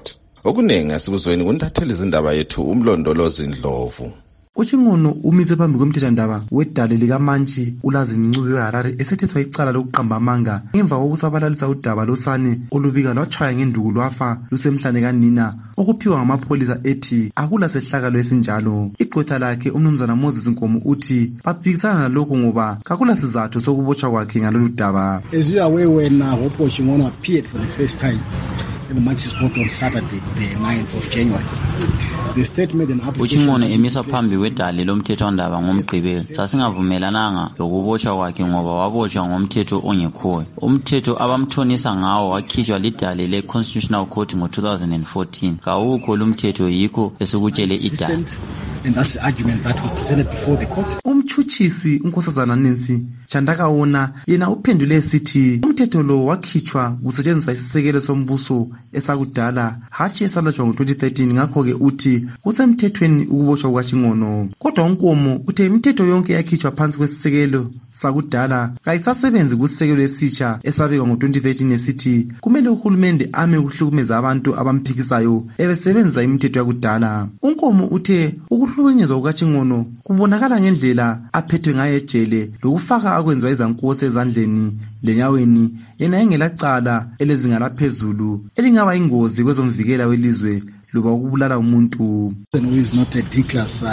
Okuningi asikuzweni kuntatheli izindaba yethu umlondolozi Ndlovu. UChingono umise phambi komthethwandaba wedale likaMantshi uLazini Ncube weHarare esethethwa icala lokuqamba amanga ngemva kokusabalalisa udaba losane olubika lwatshaya ngenduku lwafa lusemhlane kanina okuphiwa ngamapholisa ethi akula sehlakalo esinjalo. Igqwetha lakhe umnumzana Moses Nkomo uthi baphikisana nalokho ngoba kakula sizathu sokubotshwa kwakhe ngalolu daba. As you are aware, when Hopo Chingono appeared for the first time in the Manchester Court on Saturday, the 9th of January, the state made an application. UChingono emisa phambi wedale lomthethwandaba ngomgqibelo. Sasingavumelananga lokubotshwa kwakhe ngoba wabotshwa ngomthetho ongekhoyo. Umthetho abamthonisa ngawo wakhishwa lidale le-Constitutional Court ngo-2014. Kawukho lumthetho yikho esukutshele idale. And that's the argument that we presented before the court. Umtshutshisi uNkosazana Nancy Chandakaona yena uphendule esithi umthetho lo wakhitshwa kusetshenziswa isisekelo sombuso esakudala hatshi esalatshwa ngo-2013 ngakho-ke uthi kusemthethweni ukubotshwa kukaChingono. Kodwa uNkomo uthe imithetho yonke yakhitshwa phansi kwesisekelo sakudala kayisasebenzi kusisekelo esitsha esabekwa ngo-2013 esithi kumele uhulumende ame ukuhlukumeza abantu abamphikisayo ebesebenzisa imithetho yakudala. uNkomo uthe ukuhlukunyezwa kukaChingono kubonakala ngendlela aphethwe ngayo ejele lokufaka akwenziwa izankosi ezandleni lenyaweni yena engelacala elezinga laphezulu elingaba ingozi kwezomvikela welizwe loba ukubulala umuntu. Who is not a D-class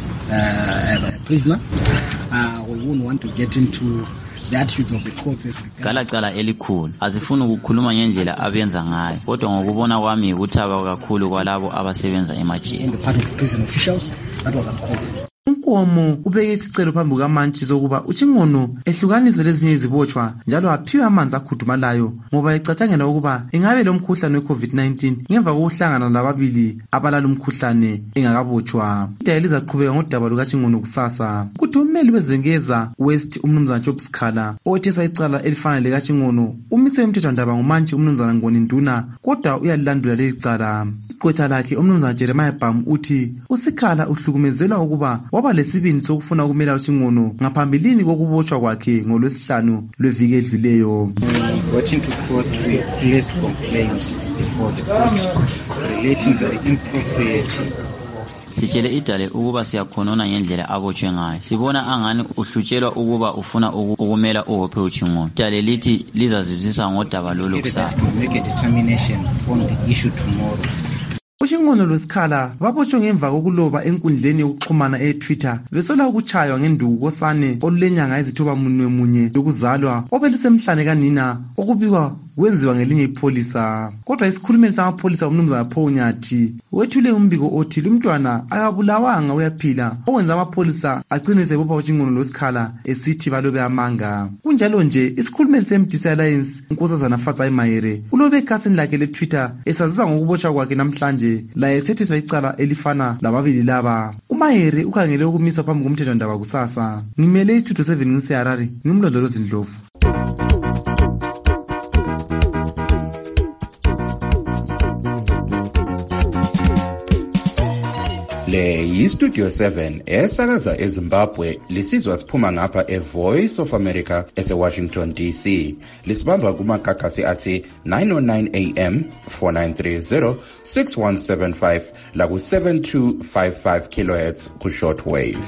prisoner. We wouldn't want to get into the attitude of the courts. Galacala elikhulu azifuna ukukhuluma ngendlela abenza ngayo kodwa ngokubona kwami ukuthaba kakhulu kwalabo abasebenza emajele. On the part of the prison officials, that was uncalled for. uNkomo ubeke isicelo phambi kukaMantshi sokuba uChingono ehlukaniswe lezinye izibotshwa njalo aphiwe amanzi akhudumalayo ngoba ecatshangela ukuba ingabe lo mkhuhlane we-COVID-19 ngemva kokuhlangana lababili abalala umkhuhlane engakabotshwa. Idale lizaqhubeka ngodaba lukaChingono kusasa. Kuthi ummeli wezengeza West umnumzana Job Sikhala owetheswa icala elifana likaChingono umise umthethwandaba nguMantshi umnumzana Ngoni Nduna kodwa uyalilandula leli cala. Igqwetha lakhe umnumzana Jeremiah Bam uthi uSikhala uhlukumezela ukuba waba lesibindi sokufuna ukumela uChingono ngaphambilini kokubotshwa kwakhe ngoLwesihlanu lweviki edluleyo. Got into court with placed complaints before the court relating to the impropriety. Sitshele idale ukuba siyakhonona ngendlela abotshwe ngayo. Sibona angani uhlutshelwa ukuba ufuna ukumela uHope uChingono. Idale lithi lizazizisa ngodaba lolu kusasa. Make a determination on the issue tomorrow. uChingono loSikhala babotshwe ngemva kokuloba enkundleni yokuxhumana eTwitter besola ukutshaywa ngenduku kosane olulenyanga ezithoba munye lokuzalwa obelusemhlane kanina okubikwa wenziwa ngelinye ipholisa. Kodwa isikhulumeli samapholisa umnumzana Paul Nyathi wethule umbiko othi lumntwana akabulawanga uyaphila okwenza amapholisa agcine sebopha uChingono loSikhala esithi balobe amanga. Kunjalo nje isikhulumeli seMDC Alliance uNkosazana Fatsai Mayere ulobe ekhasini lakhe leTwitter esazisa ngokubotshwa kwakhe namhlanje laye sethiswa icala elifana lababili laba. uMayere ukhangele ukumisa phambi komthethwandaba kusasa. Ngimele iStudio 7 ngiseHarare ngimlondolozi Ndlovu. Le yiStudio 7 esakaza eZimbabwe lisizwa siphuma ngapha eVoice of America eseWashington DC. Lisibamba kumakakasi athi 909 AM 4930 6175 la ku 7255 kHz ku shortwave.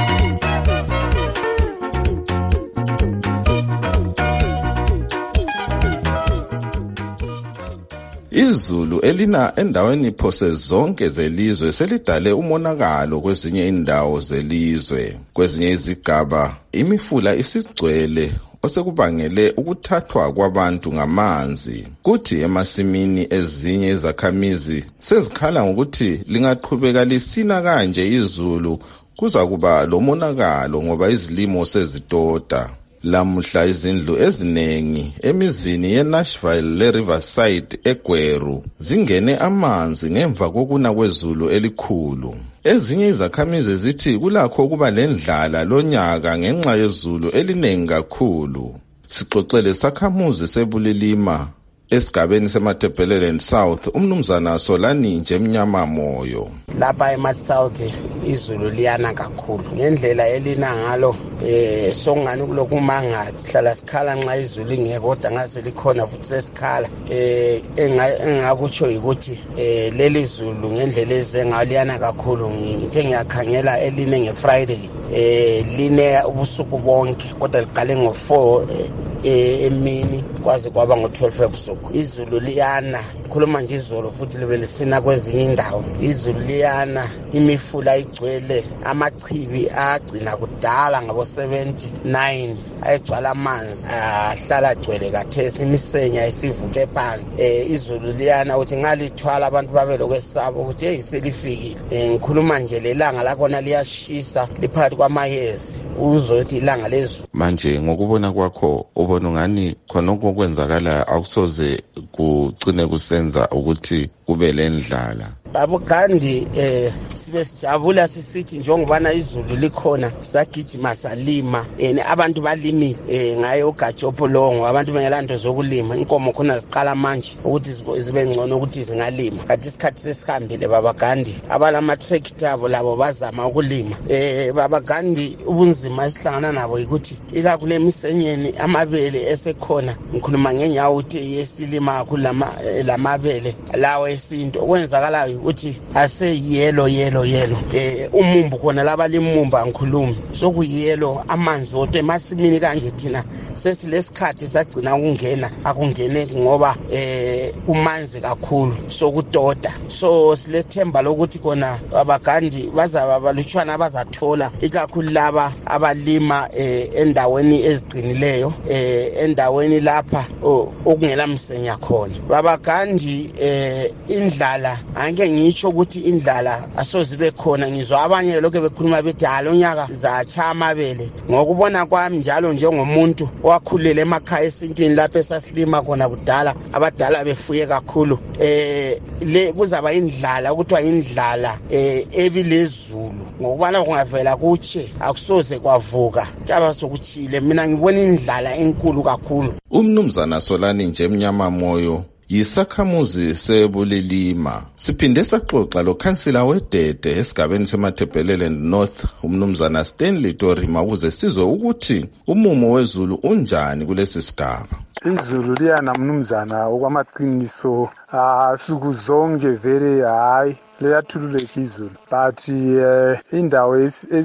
Izulu elina endaweni phose zonke zelizwe selidale umonakalo kwezinye indawo zelizwe. Kwezinye izigaba imifula isigcwele osekubangele ukuthathwa kwabantu ngamanzi. Kuthi emasimini ezinye izakhamizi sezikhala ngokuthi lingaqhubeka lisina kanje izulu kuza kuba lomonakalo ngoba izilimo sezitoda. Lamuhla izindlu ezinengi emizini yeNashville leRiverside eGweru zingene amanzi ngemva kokuna kwezulu elikhulu. Ezinye izakhamizi zithi kulakho kuba lendlala lonyaka ngenxa yezulu elinengi kakhulu. Sixoxele sakhamuzi sebulilima esigabeni seMatebeleland South umnumzana Solani nje Mnyama Moyo. lapha ema-south izulu liyana kakhulu ngendlela elina ngalo sokungani kulokhu mangadi sihlala sikhala nxa izulu ingekho kodwa ngase likhona futhi sesikhala engakutsho ukuthi leli zulu ngendlela ezengayo liyana kakhulu ngithe ngiyakhangela eline ngeFriday line ubusuku bonke kodwa liqale ngo4 emini kwaze kwaba ngo12 ebusuku. Izulu liyana khuluma nje izolo futhi libe lisina kwezinye indawo. Izulu liyana imifula igcwele amachibi agcina kudala ngabo 79 ayegcwala amanzi ahlala agcwele kathesi imisenya isivuke phansi. Izulu liyana uthi ngalithwala abantu babe lokwesaba ukuthi hey selifikile. Ngikhuluma nje lelanga lakona liyashisa liphakathi kwamayezi uzothi ilanga lezulu. Manje ngokubona kwakho ubona ngani khona okwenzakala akusoze kucine kusenza ukuthi kube lendlala? Babo Gandhi sibe sijabula sisithi njengobana izulu likhona sagijima salima abantu balimi ngayo uGajopo longo abantu bengelanto zokulima inkomo khona ziqala manje ukuthi zibe ngcono ukuthi zingalima kanti isikhathi sesihambile baba Gandhi abalama tractor abo labo bazama ukulima baba Gandhi ubunzima esihlangana nabo ukuthi ikakule emisenyeni amabele esekhona ngikhuluma ngenyawo uthi yesilima kakhulu lamabele lawo esinto okwenzakalayo ukuthi ase yellow umumbu khona laba limumba ngikhuluma sokuyelo amanzi ote emasimini kanje thina sesilesikhathi sagcina ukungena akungene ngoba kumanzi kakhulu sokudoda so silethemba lokuthi kona abagandi bazaba balutshwana bazathola ikakhulu laba abalima endaweni eziqinileyo endaweni lapha okungela msenya khona babagandi indlala ange ngitsho ukuthi indlala asozibe khona ngizwa abanye lokho bekhuluma bethi halonyaka zacha amabele ngokubona kwami njalo njengomuntu owakhulele emakhaya esintwini lapha esasilima khona kudala abadala befuye kakhulu le kuzaba indlala ukuthiwa indlala ebilezulu ngokubana kungavela kutshe akusoze kwavuka taba sokuchile mina ngibona indlala enkulu kakhulu. Umnumzana Solani nje Mnyama Moyo yisakhamuzi sebulilima siphinde saxoxa lo kansila wedede esigabeni seMatabeleland North umnumzana Stanley Torima ukuze sizwe ukuthi umumo wezulu unjani kulesi sigaba. Izulu liyana mnumzana okwamaqiniso suku zonke vele hayi liyathululeka izulu but indawo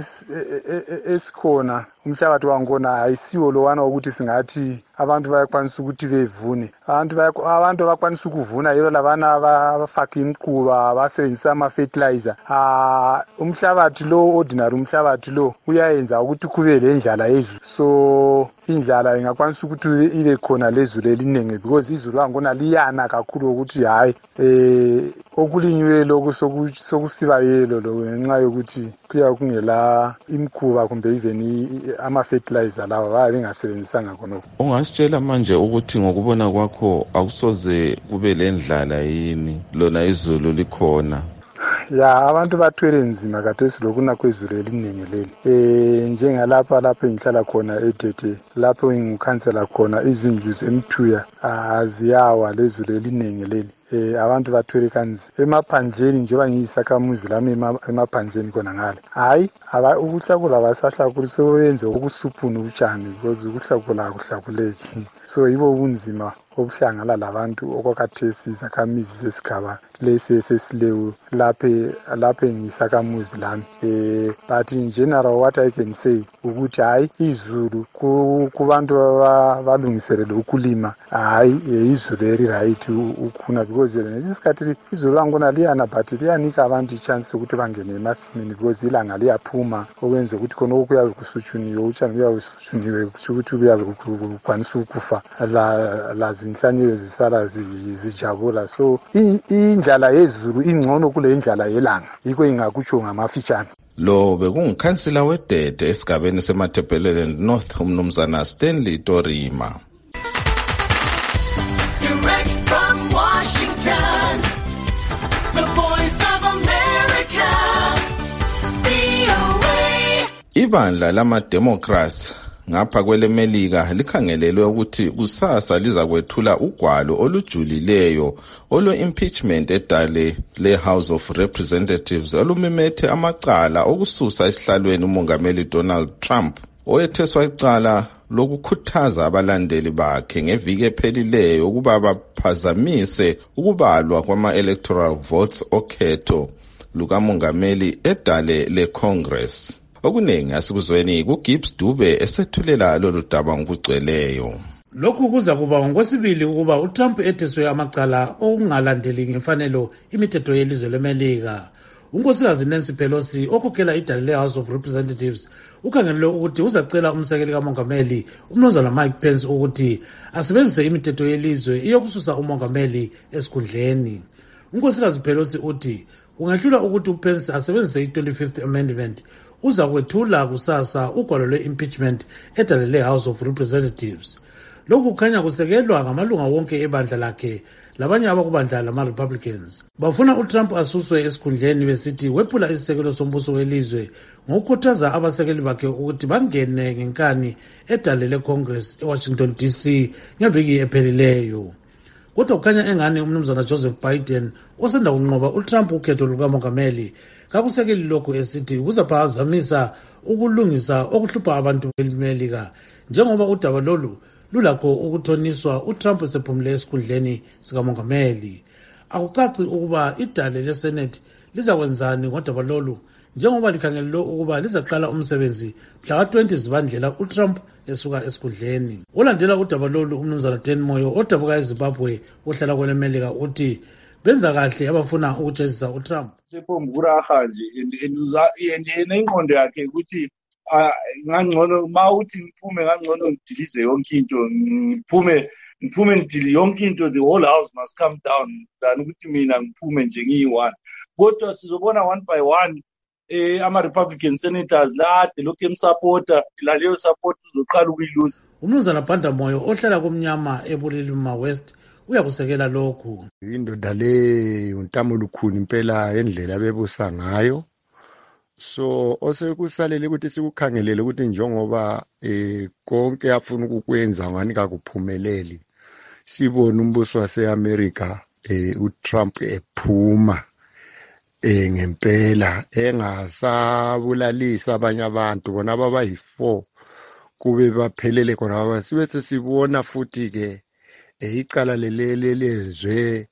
esikhona umhlabathi wangona ayisiwo lowana ukuthi singathi abantu bayakwanisa ukuthi bevune abantu bakwanisa ukuvuna yilo labana abafaka imquba basebenzisa ama fertilizer umhlabathi lo ordinary umhlabathi lo uyayenza ukuthi kube lendlala yezulu so indlala ingakwanisa ukuthi ibe khona lezulu eliningi because izulu angona liyana kakhulu ukuthi hayi okulinywe lokho sokusiba yelo lo ngenxa yokuthi kuya kungela imkhuba kumbe even ama fertilizer lawa babengasebenzisanga khona. Ungasitshela manje ukuthi ngokubona kwakho akusoze kube lendlala yini lona izulu likhona? Ya abantu bathwele nzima kathesi lokuna kwezulu eliningi leli njengalapha engihlala khona eDede lapho ngikhansela khona izindlu zemthuya aziyawa lezulu eliningi leli abantu bathwele kanzi emaphandleni njengoba ngiyisakhamuzi lami emaphandleni khona ngale hayi ukuhlakula basahlakula sebenze ukusuphuna utshani because ukuhlakula akuhlakuleki so yibo ubunzima obuhlangana labantu okwakhathesi izakhamizi zesigaba lesi esesilewu lapha ngisakhamuzi lami but in general what I can say ukuthi hayi izulu kubantu balungiselele ukulima hayi izulu eri right ukhuna because lesikhathi izulu angona liyana but liyanika abantu ichance ukuthi bangene emasimini because ilanga liyaphuma okwenza ukuthi khona okuyabe kusuthuniwe utshani kuyabe kusuthuniwe ukuthi kuyabe kukwanisa ukufa lazinhlanyelo zisala zijabula so indlala yezulu ingcono kule indlala yelanga yikho ingakutsho ngamafitshane. Lo bekungikhansila wedede esigabeni seMatabeleland North umnumzana Stanley Torima. Direct from Washington, the voice of America, VOA. Ibandla lama-Democrats ngapha kwelemelika likhangelelwe ukuthi kusasa liza kwethula ugwalo olujulileyo olwe-impeachment edale le-House of Representatives olumimethe amacala okususa esihlalweni umongameli Donald Trump oyetheswa icala lokukhuthaza abalandeli bakhe ngeviki ephelileyo ukuba baphazamise ukubalwa kwama-electoral votes okhetho lukamongameli edale le-Congress. Okuningi asikuzweni kuGibbs Dube esethulela lolu daba ngokugcweleyo. Lokhu kuza kuba ngokwesibili ukuba uTrump etheswe amacala okungalandeli ngemfanelo imithetho yelizwe leMelika. Unkosikazi Nancy Pelosi okhokhela idale le-House of Representatives ukhangelelwe ukuthi uzacela umsekeli kamongameli umnumzana Mike Pence ukuthi asebenzise imithetho yelizwe iyokususa umongameli esikhundleni. Unkosikazi Pelosi uthi kungahlula ukuthi uPence asebenzise i-25th Amendment uza kwethula kusasa ugwalo lwe-impeachment edale le-House of Representatives. Lokhu kukhanya kusekelwa ngamalunga wonke ebandla lakhe labanye abakubandla lama-Republicans. Bafuna uTrump asuswe esikhundleni besithi wephula isisekelo sombuso welizwe ngokukhuthaza abasekeli bakhe ukuthi bangene ngenkani edale le-Congress eWashington DC ngeviki ephelileyo. Kodwa kukhanya engani umnumzana Joseph Biden osanda kunqoba uTrump ukhetho lukamongameli kakusekeli lokhu esithi kuzaphazamisa ukulungisa okuhlupha abantu beMelika njengoba udaba lolu lulakho ukuthoniswa uTrump esephumule esikhundleni sikamongameli. Akucaci ukuba idale leSenate lizakwenzani ngodaba lolu njengoba likhangelelwe ukuba lizaqala umsebenzi mhla ka-20 Zibandlela uTrump esuka esikhundleni. Olandela udaba lolu umnumzana Dan Moyo odabuka eZimbabwe ohlala kweleMelika uthi benza kahle abafuna ukujezisa uTrump. Sephomukuraha nje yena ingqondo yakhe ukuthi ngangcono mawuthi ngiphume ngangcono ngidilize yonke into ngiphume ngidili yonke into, the whole house must come down than ukuthi mina ngiphume nje ngiyi-one. Kodwa sizobona one by one ama-Republican senators lade lokhu emsupporta laleyo support uzoqala ukuyiluza. Umnumzana Banda Moyo ohlala kumnyama eBulilima West uyakusekela lokhu. Indoda le untamo lukhulu impela endlela abebusa ngayo. So osekusalele ukuthi sikukhangelele ukuthi njengoba konke afuna ukukwenza ngani kakuphumeleli. Sibona umbuso waseAmerica uTrump ephuma ngempela engasabulalisa abanye abantu bona abayi4 kube baphelele khona sibe sesibona futhi ke icala lelele lezwe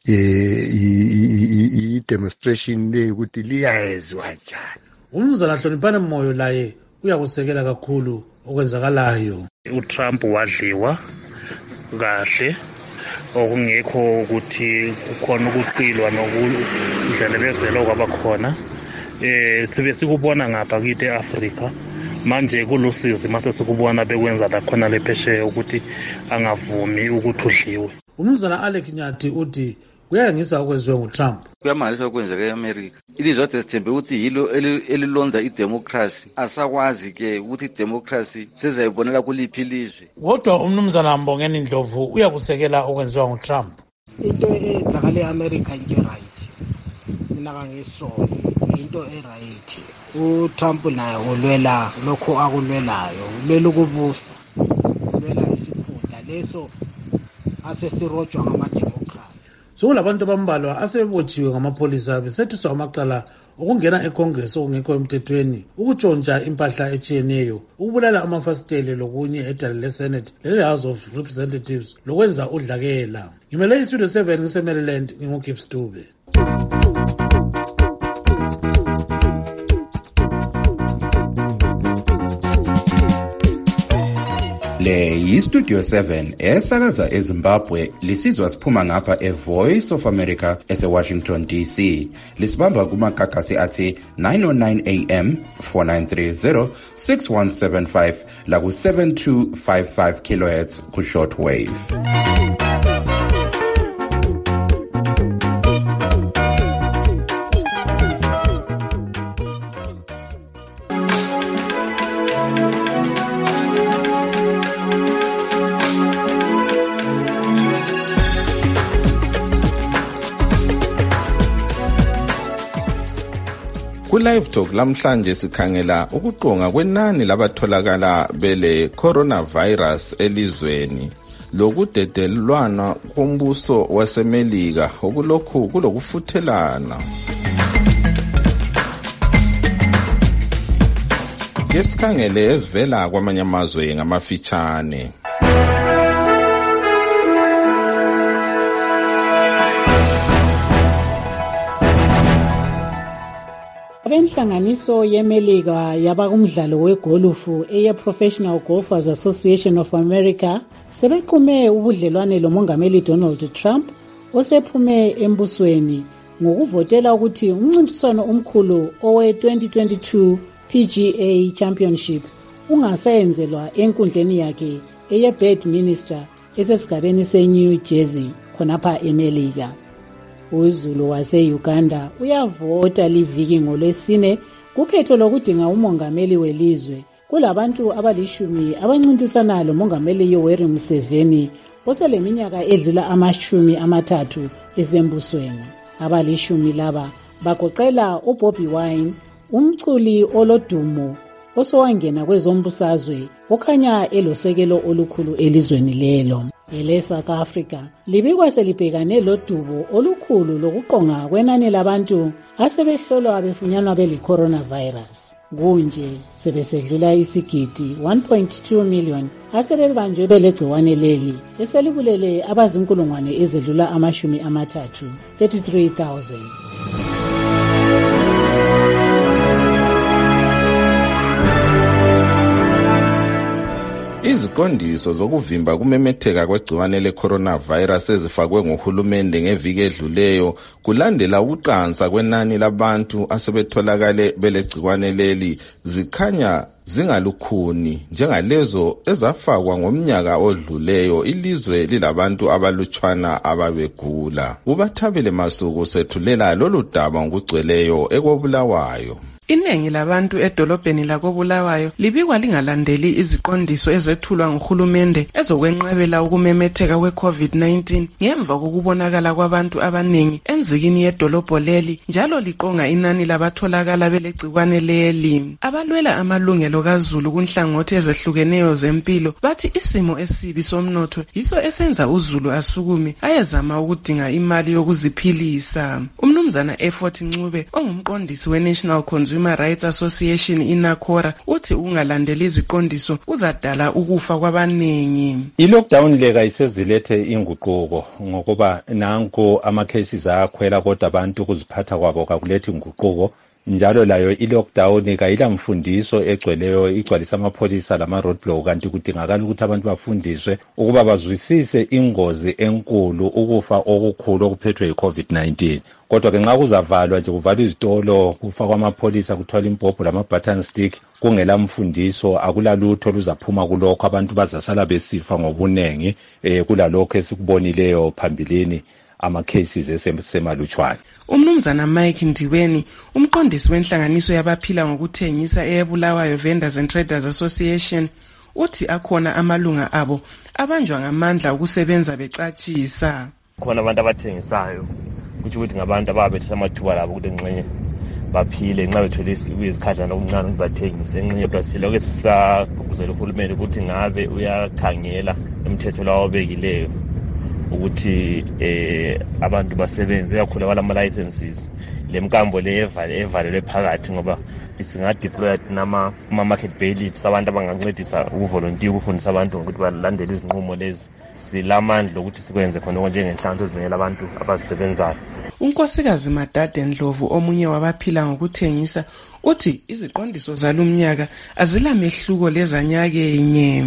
i-demonstration le ukuthi liyezwa njani. Umnumzana Hloniphane Moyo laye uyakusekela kakhulu okwenzakalayo. uTrump wadliwa kahle okungekho ukuthi kukhona ukuqilwa nokudlelezela kwabakhona. Sibe sikubona ngapha kithi eAfrika manje kulusizi mase sikubona bekwenza la khona lephesheya ukuthi angavumi ukuthi udliwe. Umnumzana Alex Nyathi uthi kuyangisa okwenziwe nguTrump. Kuyamangalisa okwenzeka eAmerica. Ilizwe sithembe ukuthi yilo elilonda idemocracy. Asakwazi ke ukuthi idemocracy sizayibonela kuliphi ilizwe. Kodwa umnumzana Mbongeni Ndlovu uyakusekela okwenziwa nguTrump. Into eyenzakala eAmerica into right. Mina kangisole into right. uTrump naye ulwela lokho akulwelayo, ulwela ukubusa, ulwela isikhundla leso asesirojwa ngamademocracy. Sokulabantu abambalwa asebebotshiwe ngamapholisa besethiswa amacala okungena eCongress okungekho emthethweni, ukutshontsha impahla etshiyeneyo, ukubulala amafasiteli lokunye edale leSenate lele-House of Representatives lokwenza udlakela. Ngimele iStudio 7 ngise-Maryland nginguGibbs Dube. Le yiStudio 7 esakaza eZimbabwe lisizwa siphuma ngapha eVoice of America eseWashington DC. Lisibamba kumakakasi athi 909 AM 4930 6175 la ku 7255 kHz ku shortwave. Ku-Live Talk lamhlanje sikhangela ukuqonga kwenani labatholakala bele coronavirus elizweni lokudedelwana kombuso waseMelika okulokhu kulokufuthelana. Kesikhangele ezivela kwamanye amazwe ngamafitshane. Abenhlanganiso yeMelika yabakumdlalo wegolufu eye-Professional Golfers Association of America sebequme ubudlelwane lomongameli Donald Trump osephume embusweni ngokuvotela ukuthi umncintiswano omkhulu owe-2022 PGA Championship ungasayenzelwa enkundleni yakhe eye-Bedminster esesigabeni se-New Jersey khonapha eMelika. UZulu wase-Uganda uyavota liviki ngolwesine kukhetho lokudinga umongameli welizwe kulabantu abalishumi abancintisana lomongameli Yoweri Museveni oseleminyaka edlula 30 esembusweni. Abalishumi laba bagoqela uBobby Wine, umculi olodumo osowangena kwezombusazwe okhanya elosekelo olukhulu elizweni lelo. South Africa libikwa selibhekane lodubo olukhulu lokuqonga kwenani labantu asebehlolwa befunyanwa bele-coronavirus. Kunje sebesedlula isigidi 1.2 million asebebanjwe belegciwane leli eselibulele abazinkulungwane ezedlula 33,000. Iziqondiso zokuvimba kumemetheka kwegciwane le-coronavirus ezifakwe nguhulumende ngeviki edluleyo kulandela ukuqansa kwenani labantu asebetholakale belegciwane leli zikhanya zingalukhuni njengalezo ezafakwa ngomnyaka odluleyo ilizwe lilabantu abalutshwana ababegula. UBathabile Masuku sethulela lolu daba ngokugcweleyo ekobulawayo. Iningi labantu edolobheni lakoBulawayo libikwa lingalandeli iziqondiso ezethulwa nguhulumende ezokwenqabela ukumemetheka kwe-COVID-19 ngemva kokubonakala kwabantu abaningi enzikini yedolobho leli njalo liqonga inani labatholakala belegciwane leli. Abalwela amalungelo kaZulu kunhlangothi ezehlukeneyo zempilo bathi isimo esibi somnotho yiso esenza uZulu asukume ayezama ukudinga imali yokuziphilisa. Umnumzana Effort Ncube ongumqondisi we-National Consumer Rights Association iNACORA uthi ungalandeli iziqondiso uzadala ukufa kwabaningi. I-lockdown leka isezilethe inguquko ngokuba nanko ama-cases ayakhwela kodwa abantu ukuziphatha kwabo kakulethi inguquko. Njalo layo i-lockdown kayila mfundiso egcweleyo igcwalisa amapholisa lama-roadblock kanti kudingakala ukuthi abantu bafundiswe ukuba bazwisise ingozi enkulu ukufa okukhulu okuphethwe yi-COVID-19. Kodwa ke nxa kuzavalwa nje kuvalwa izitolo kufakwa amapholisa kuthwala impompo lama-button stick kungela mfundiso akulalutho oluzaphuma kulokho abantu bazasala besifa ngobunengi kulalokho esikubonileyo phambilini ama-cases esemalutshwane. Umnumzana Mike Ndiweni umqondisi wenhlanganiso yabaphila ngokuthengisa eyeBulawayo Vendors and Traders Association uthi akhona amalunga abo abanjwa ngamandla ukusebenza becatshisa. Khona abantu abathengisayo ukuthi ngabantu ababethatha amathuba labo ukuthi ngxenye baphile nxa bethwele izikhahlana okuncane ukuthi bathengise engxenye kwasiloko esisagqugquzela uhulumende ukuthi ngabe uyakhangela umthetho lawo obekileyo ukuthi abantu basebenze kakhulu abalama-licenses lemkambo le evalelwe phakathi ngoba singadeploya nama-market bailiffs abantu abangancedisa ukuvolontiya ukufundisa abantu ngokuthi balandele izinqumo lezi. Silamandla ukuthi sikwenze khona njengenhlanganiso ezimele abantu abazisebenzayo. uNkosikazi Madade Ndlovu omunye wabaphila ngokuthengisa uthi iziqondiso zalumnyaka azilamehluko lezanyakenye.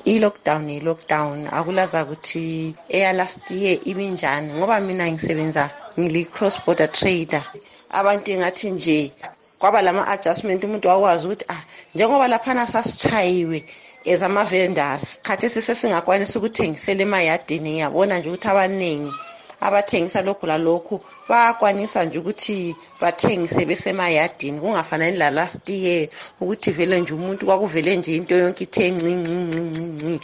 I-lockdown akulaza ukuthi eya last year ibinjani ngoba mina ngisebenza ngili-cross border trader. Abantu ngathi nje kwaba lama-adjustment umuntu wakwazi ukuthi njengoba laphana sasichayiwe ezama-vendors khathi sisesingakwanisa ukuthengisela emayadini ngiyabona nje ukuthi abaningi abathengisa lokhu lalokhu bayakwanisa nje ukuthi bathengise besemayadini kungafanani la last year ukuthi vele nje umuntu kwakuvele nje into yonke ithe nci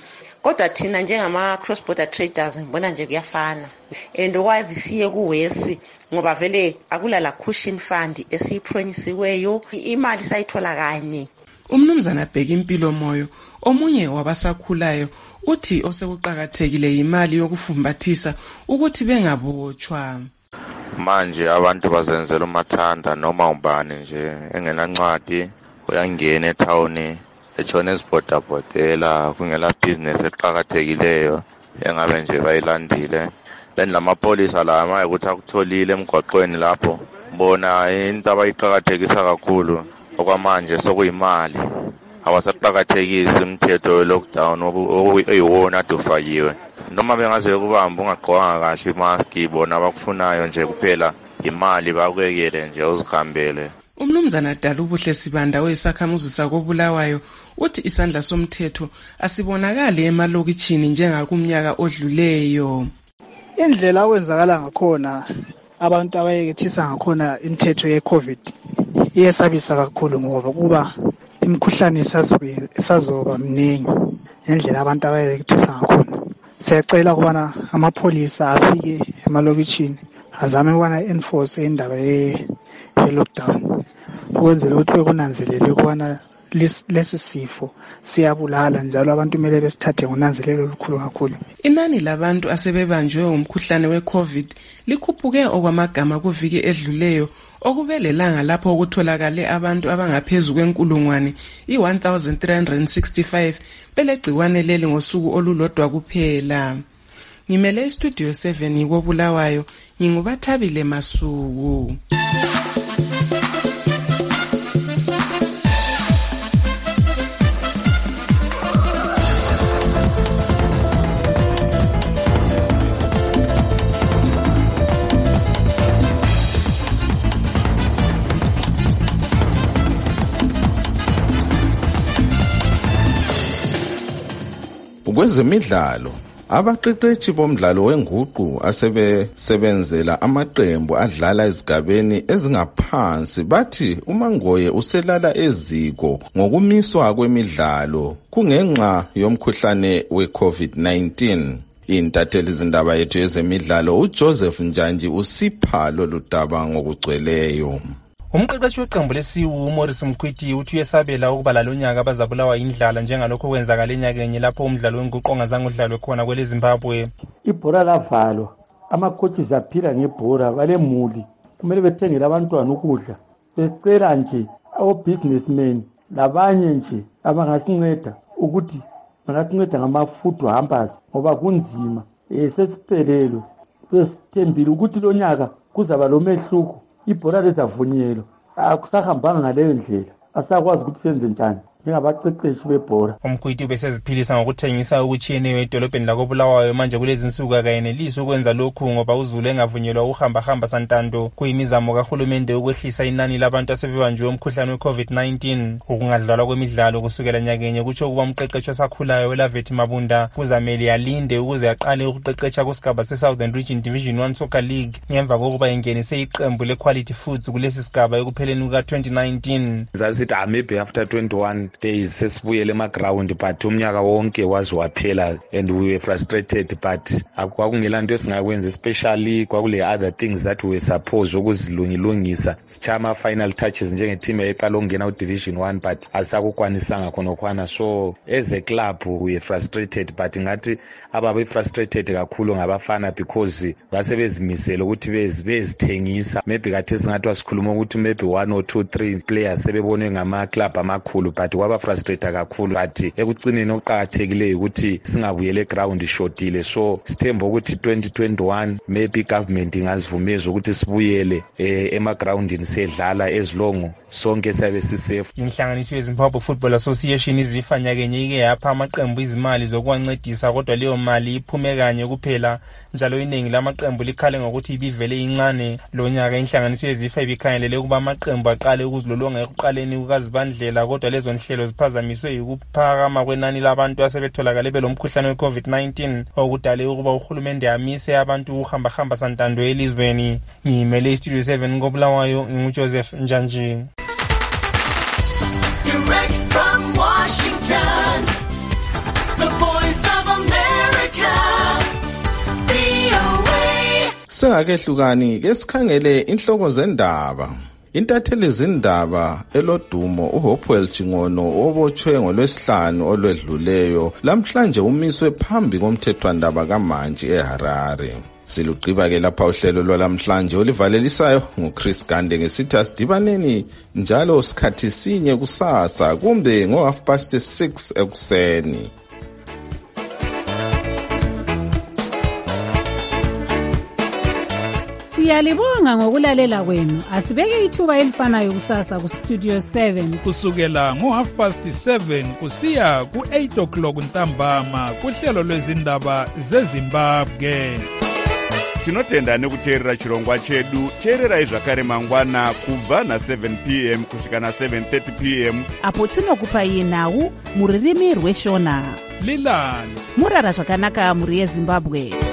kodwa thina njengama cross border traders ngibona nje kuyafana and okwazi siye kuwesi ngoba vele akulala cushion fund esiyipromisesiweyo imali sayithola kanye. Umnumzana Bheki Impilo Moyo omunye wabasakhulayo uthi osekuqhakathekile imali yokufumbathisa ukuthi bengabotshwa. Manje abantu bazenzela umathanda noma ubani nje engenancwadi uyangena etown etshona ezibhodabhodela kungela business eqhakathekileyo engabe nje bayilandile then lamapolisa la amaye ukuthi akutholile emgwaqweni lapho bona into abayiqhakathekisa kakhulu okwamanje sokuyimali awasaqhakathekisi umthetho we-lockdown oyiwona ade ufakiwe noma bengaze kubamba ungagqokanga kahle imaski bona abakufunayo nje kuphela imali bakwekele nje uzihambele. Umnumzana Dalubuhle Sibanda oyisakhamuzi sakobulawayo uthi isandla somthetho asibonakali emalokitshini njengakumnyaka odluleyo. Indlela okwenzakala ngakhona abantu abayekethisa ngakhona imithetho ye-COVID iyesabisa kakhulu ngoba kuba imikhuhlane isazoba mningi ngendlela abantu abayekethisa ngakhona. Siyacela ukubana amapholisa afike emalokitshini azame ukubana enforce indaba ye-lockdown ukwenzela ukuthi bekunanzelele ukubana lesi sifo siyabulala njalo abantu kumele besithathe ngonanzelelo olukhulu kakhulu. Inani labantu asebebanjwe umkhuhlane we-COVID likhuphuke okwamagama kuviki edluleyo okubelelanga lapho ukutholakale abantu abangaphezulu kwenkulungwane i-1365 belegciwane leli ngosuku olulodwa kuphela. Ngimele istudio 7 ngikobulawayo ngingubathabile Masuku. Kwezemidlalo abaqeqetshi bomdlalo wenguqu asebesebenzela amaqembu adlala ezigabeni ezingaphansi bathi uMangoye uselala eziko ngokumiswa kwemidlalo kungenxa yomkhuhlane we-COVID-19. Intatheli izindaba yethu yezemidlalo uJoseph Njanji usipha loludaba ngokugcweleyo. Umqeqeshi weqembu lesiwu uMorris Mkhwiti uthi uyesabela ukuba lalonyaka abazabulawa indlala njengalokho kwenzakala enyakeni lapho umdlalo wenguqu ongazange udlalwe khona kwele Zimbabwe. Ibhora lavalwa, ama-coaches aphila ngebhora balemuli kumele bethengele abantwana ukudla. Besicela nje abo-businessmen labanye nje abangasinceda ukuthi bangasinceda ngama-food hampers ngoba kunzima. Sesiphelelwe sesithembile ukuthi lo nyaka kuzaba lo mehluko. Ibhora lizavunyelwa akusahambanga ngaleyo ndlela asakwazi ukuthi senze njani njengabaqeqeshi bebhora. Umkhwiti beseziphilisa ngokuthengisa okutshiyeneyo edolobheni lakobulawayo manje kulezi insuku akayenelisi ukwenza lokhu ngoba uzulu engavunyelwa ukuhamba santando kuyimizamo kahulumende ukwehlisa inani labantu asebebanjwe umkhuhlane we-COVID-19. Ukungadlalwa kwemidlalo kusukela nyakenye kutsho ukuba umqeqeshi osakhulayo weLavethi Mabunda kuzamele alinde ukuze aqale ukuqeqesha kusigaba se-Southern Region Division 1 Soccer League ngemva kokuba engenise iqembu le-Quality Foods kulesi sigaba ekupheleni kuka-2019. Zasithi maybe after 21 days sesibuyele emaground but umnyaka wonke wazi waphela and we were frustrated but kwakungela nto esingakwenza especially kwakule other things that we were supposed ukuzilungilungisa sichama final touches njengeteam eqala ukungena udivision 1 but asakukwanisanga khonokwana so as a club we were frustrated but ngathi ababe frustrated kakhulu ngabafana because basebezimisela ukuthi bezithengisa maybe kathi singathi wasikhuluma ukuthi maybe 1 or 2 3 players sebebonwe ngama club amakhulu but kwaba frustrate kakhulu but ekucineni oqhakathekileyo ukuthi singabuyele eground shotile so sithemba ukuthi 2021 maybe government ingazivumeza ukuthi sibuyele emagroundini sedlala ezilongo sonke sabe sisafe. Inhlanganiso yeZimbabwe Football Association izifa nyakenye ike yapha amaqembu izimali zokwancedisa kodwa leyo mali iphume kanye kuphela njalo iningi lamaqembu likhale ngokuthi ibivele incane. Lo nyaka inhlanganiso yezifa ibikhangelele ukuba amaqembu aqale ukuzilolonga ekuqaleni kukazibandlela kodwa lezo nhlelo ziphazamiswe ukuphakama kwenani labantu asebetholakale belomkhuhlane we-COVID-19 okudale ukuba uhulumende amise abantu ukuhamba santando elizweni. Ngimele istudio 7 ngobulawayo nginguJoseph Njanji. Direct from Washington, the Voice of America. Singakehlukani ke sikhangele inhloko zendaba. Intatheli zindaba elodumo uHopewell Chingono obotshwe ngoLwesihlanu olwedluleyo lamhlanje umiswe phambi komthethwandaba kaMantshi eHarare. Siluqiba ke lapha uhlelo lwalamhlanje olivalelisayo nguChris Gande ngesithi asidibaneni njalo sikhathi sinye kusasa kumbe ngo6:30 ekuseni. Siyalibonga ngokulalela kwenu. Asibeke ithuba elifanayo kusasa ku Studio 7 kusukela ngo7:30 kusiya ku8:00 ntambama kuhlelo lwezindaba zeZimbabwe. Tinotenda nekuteerera chirongwa chedu. Teererai zvakare mangwana kubva na7 p.m. kusvika na7:30 p.m. apo tinokupai nhau muririmi rweshona. Lilani murara zvakanaka muri yeZimbabwe.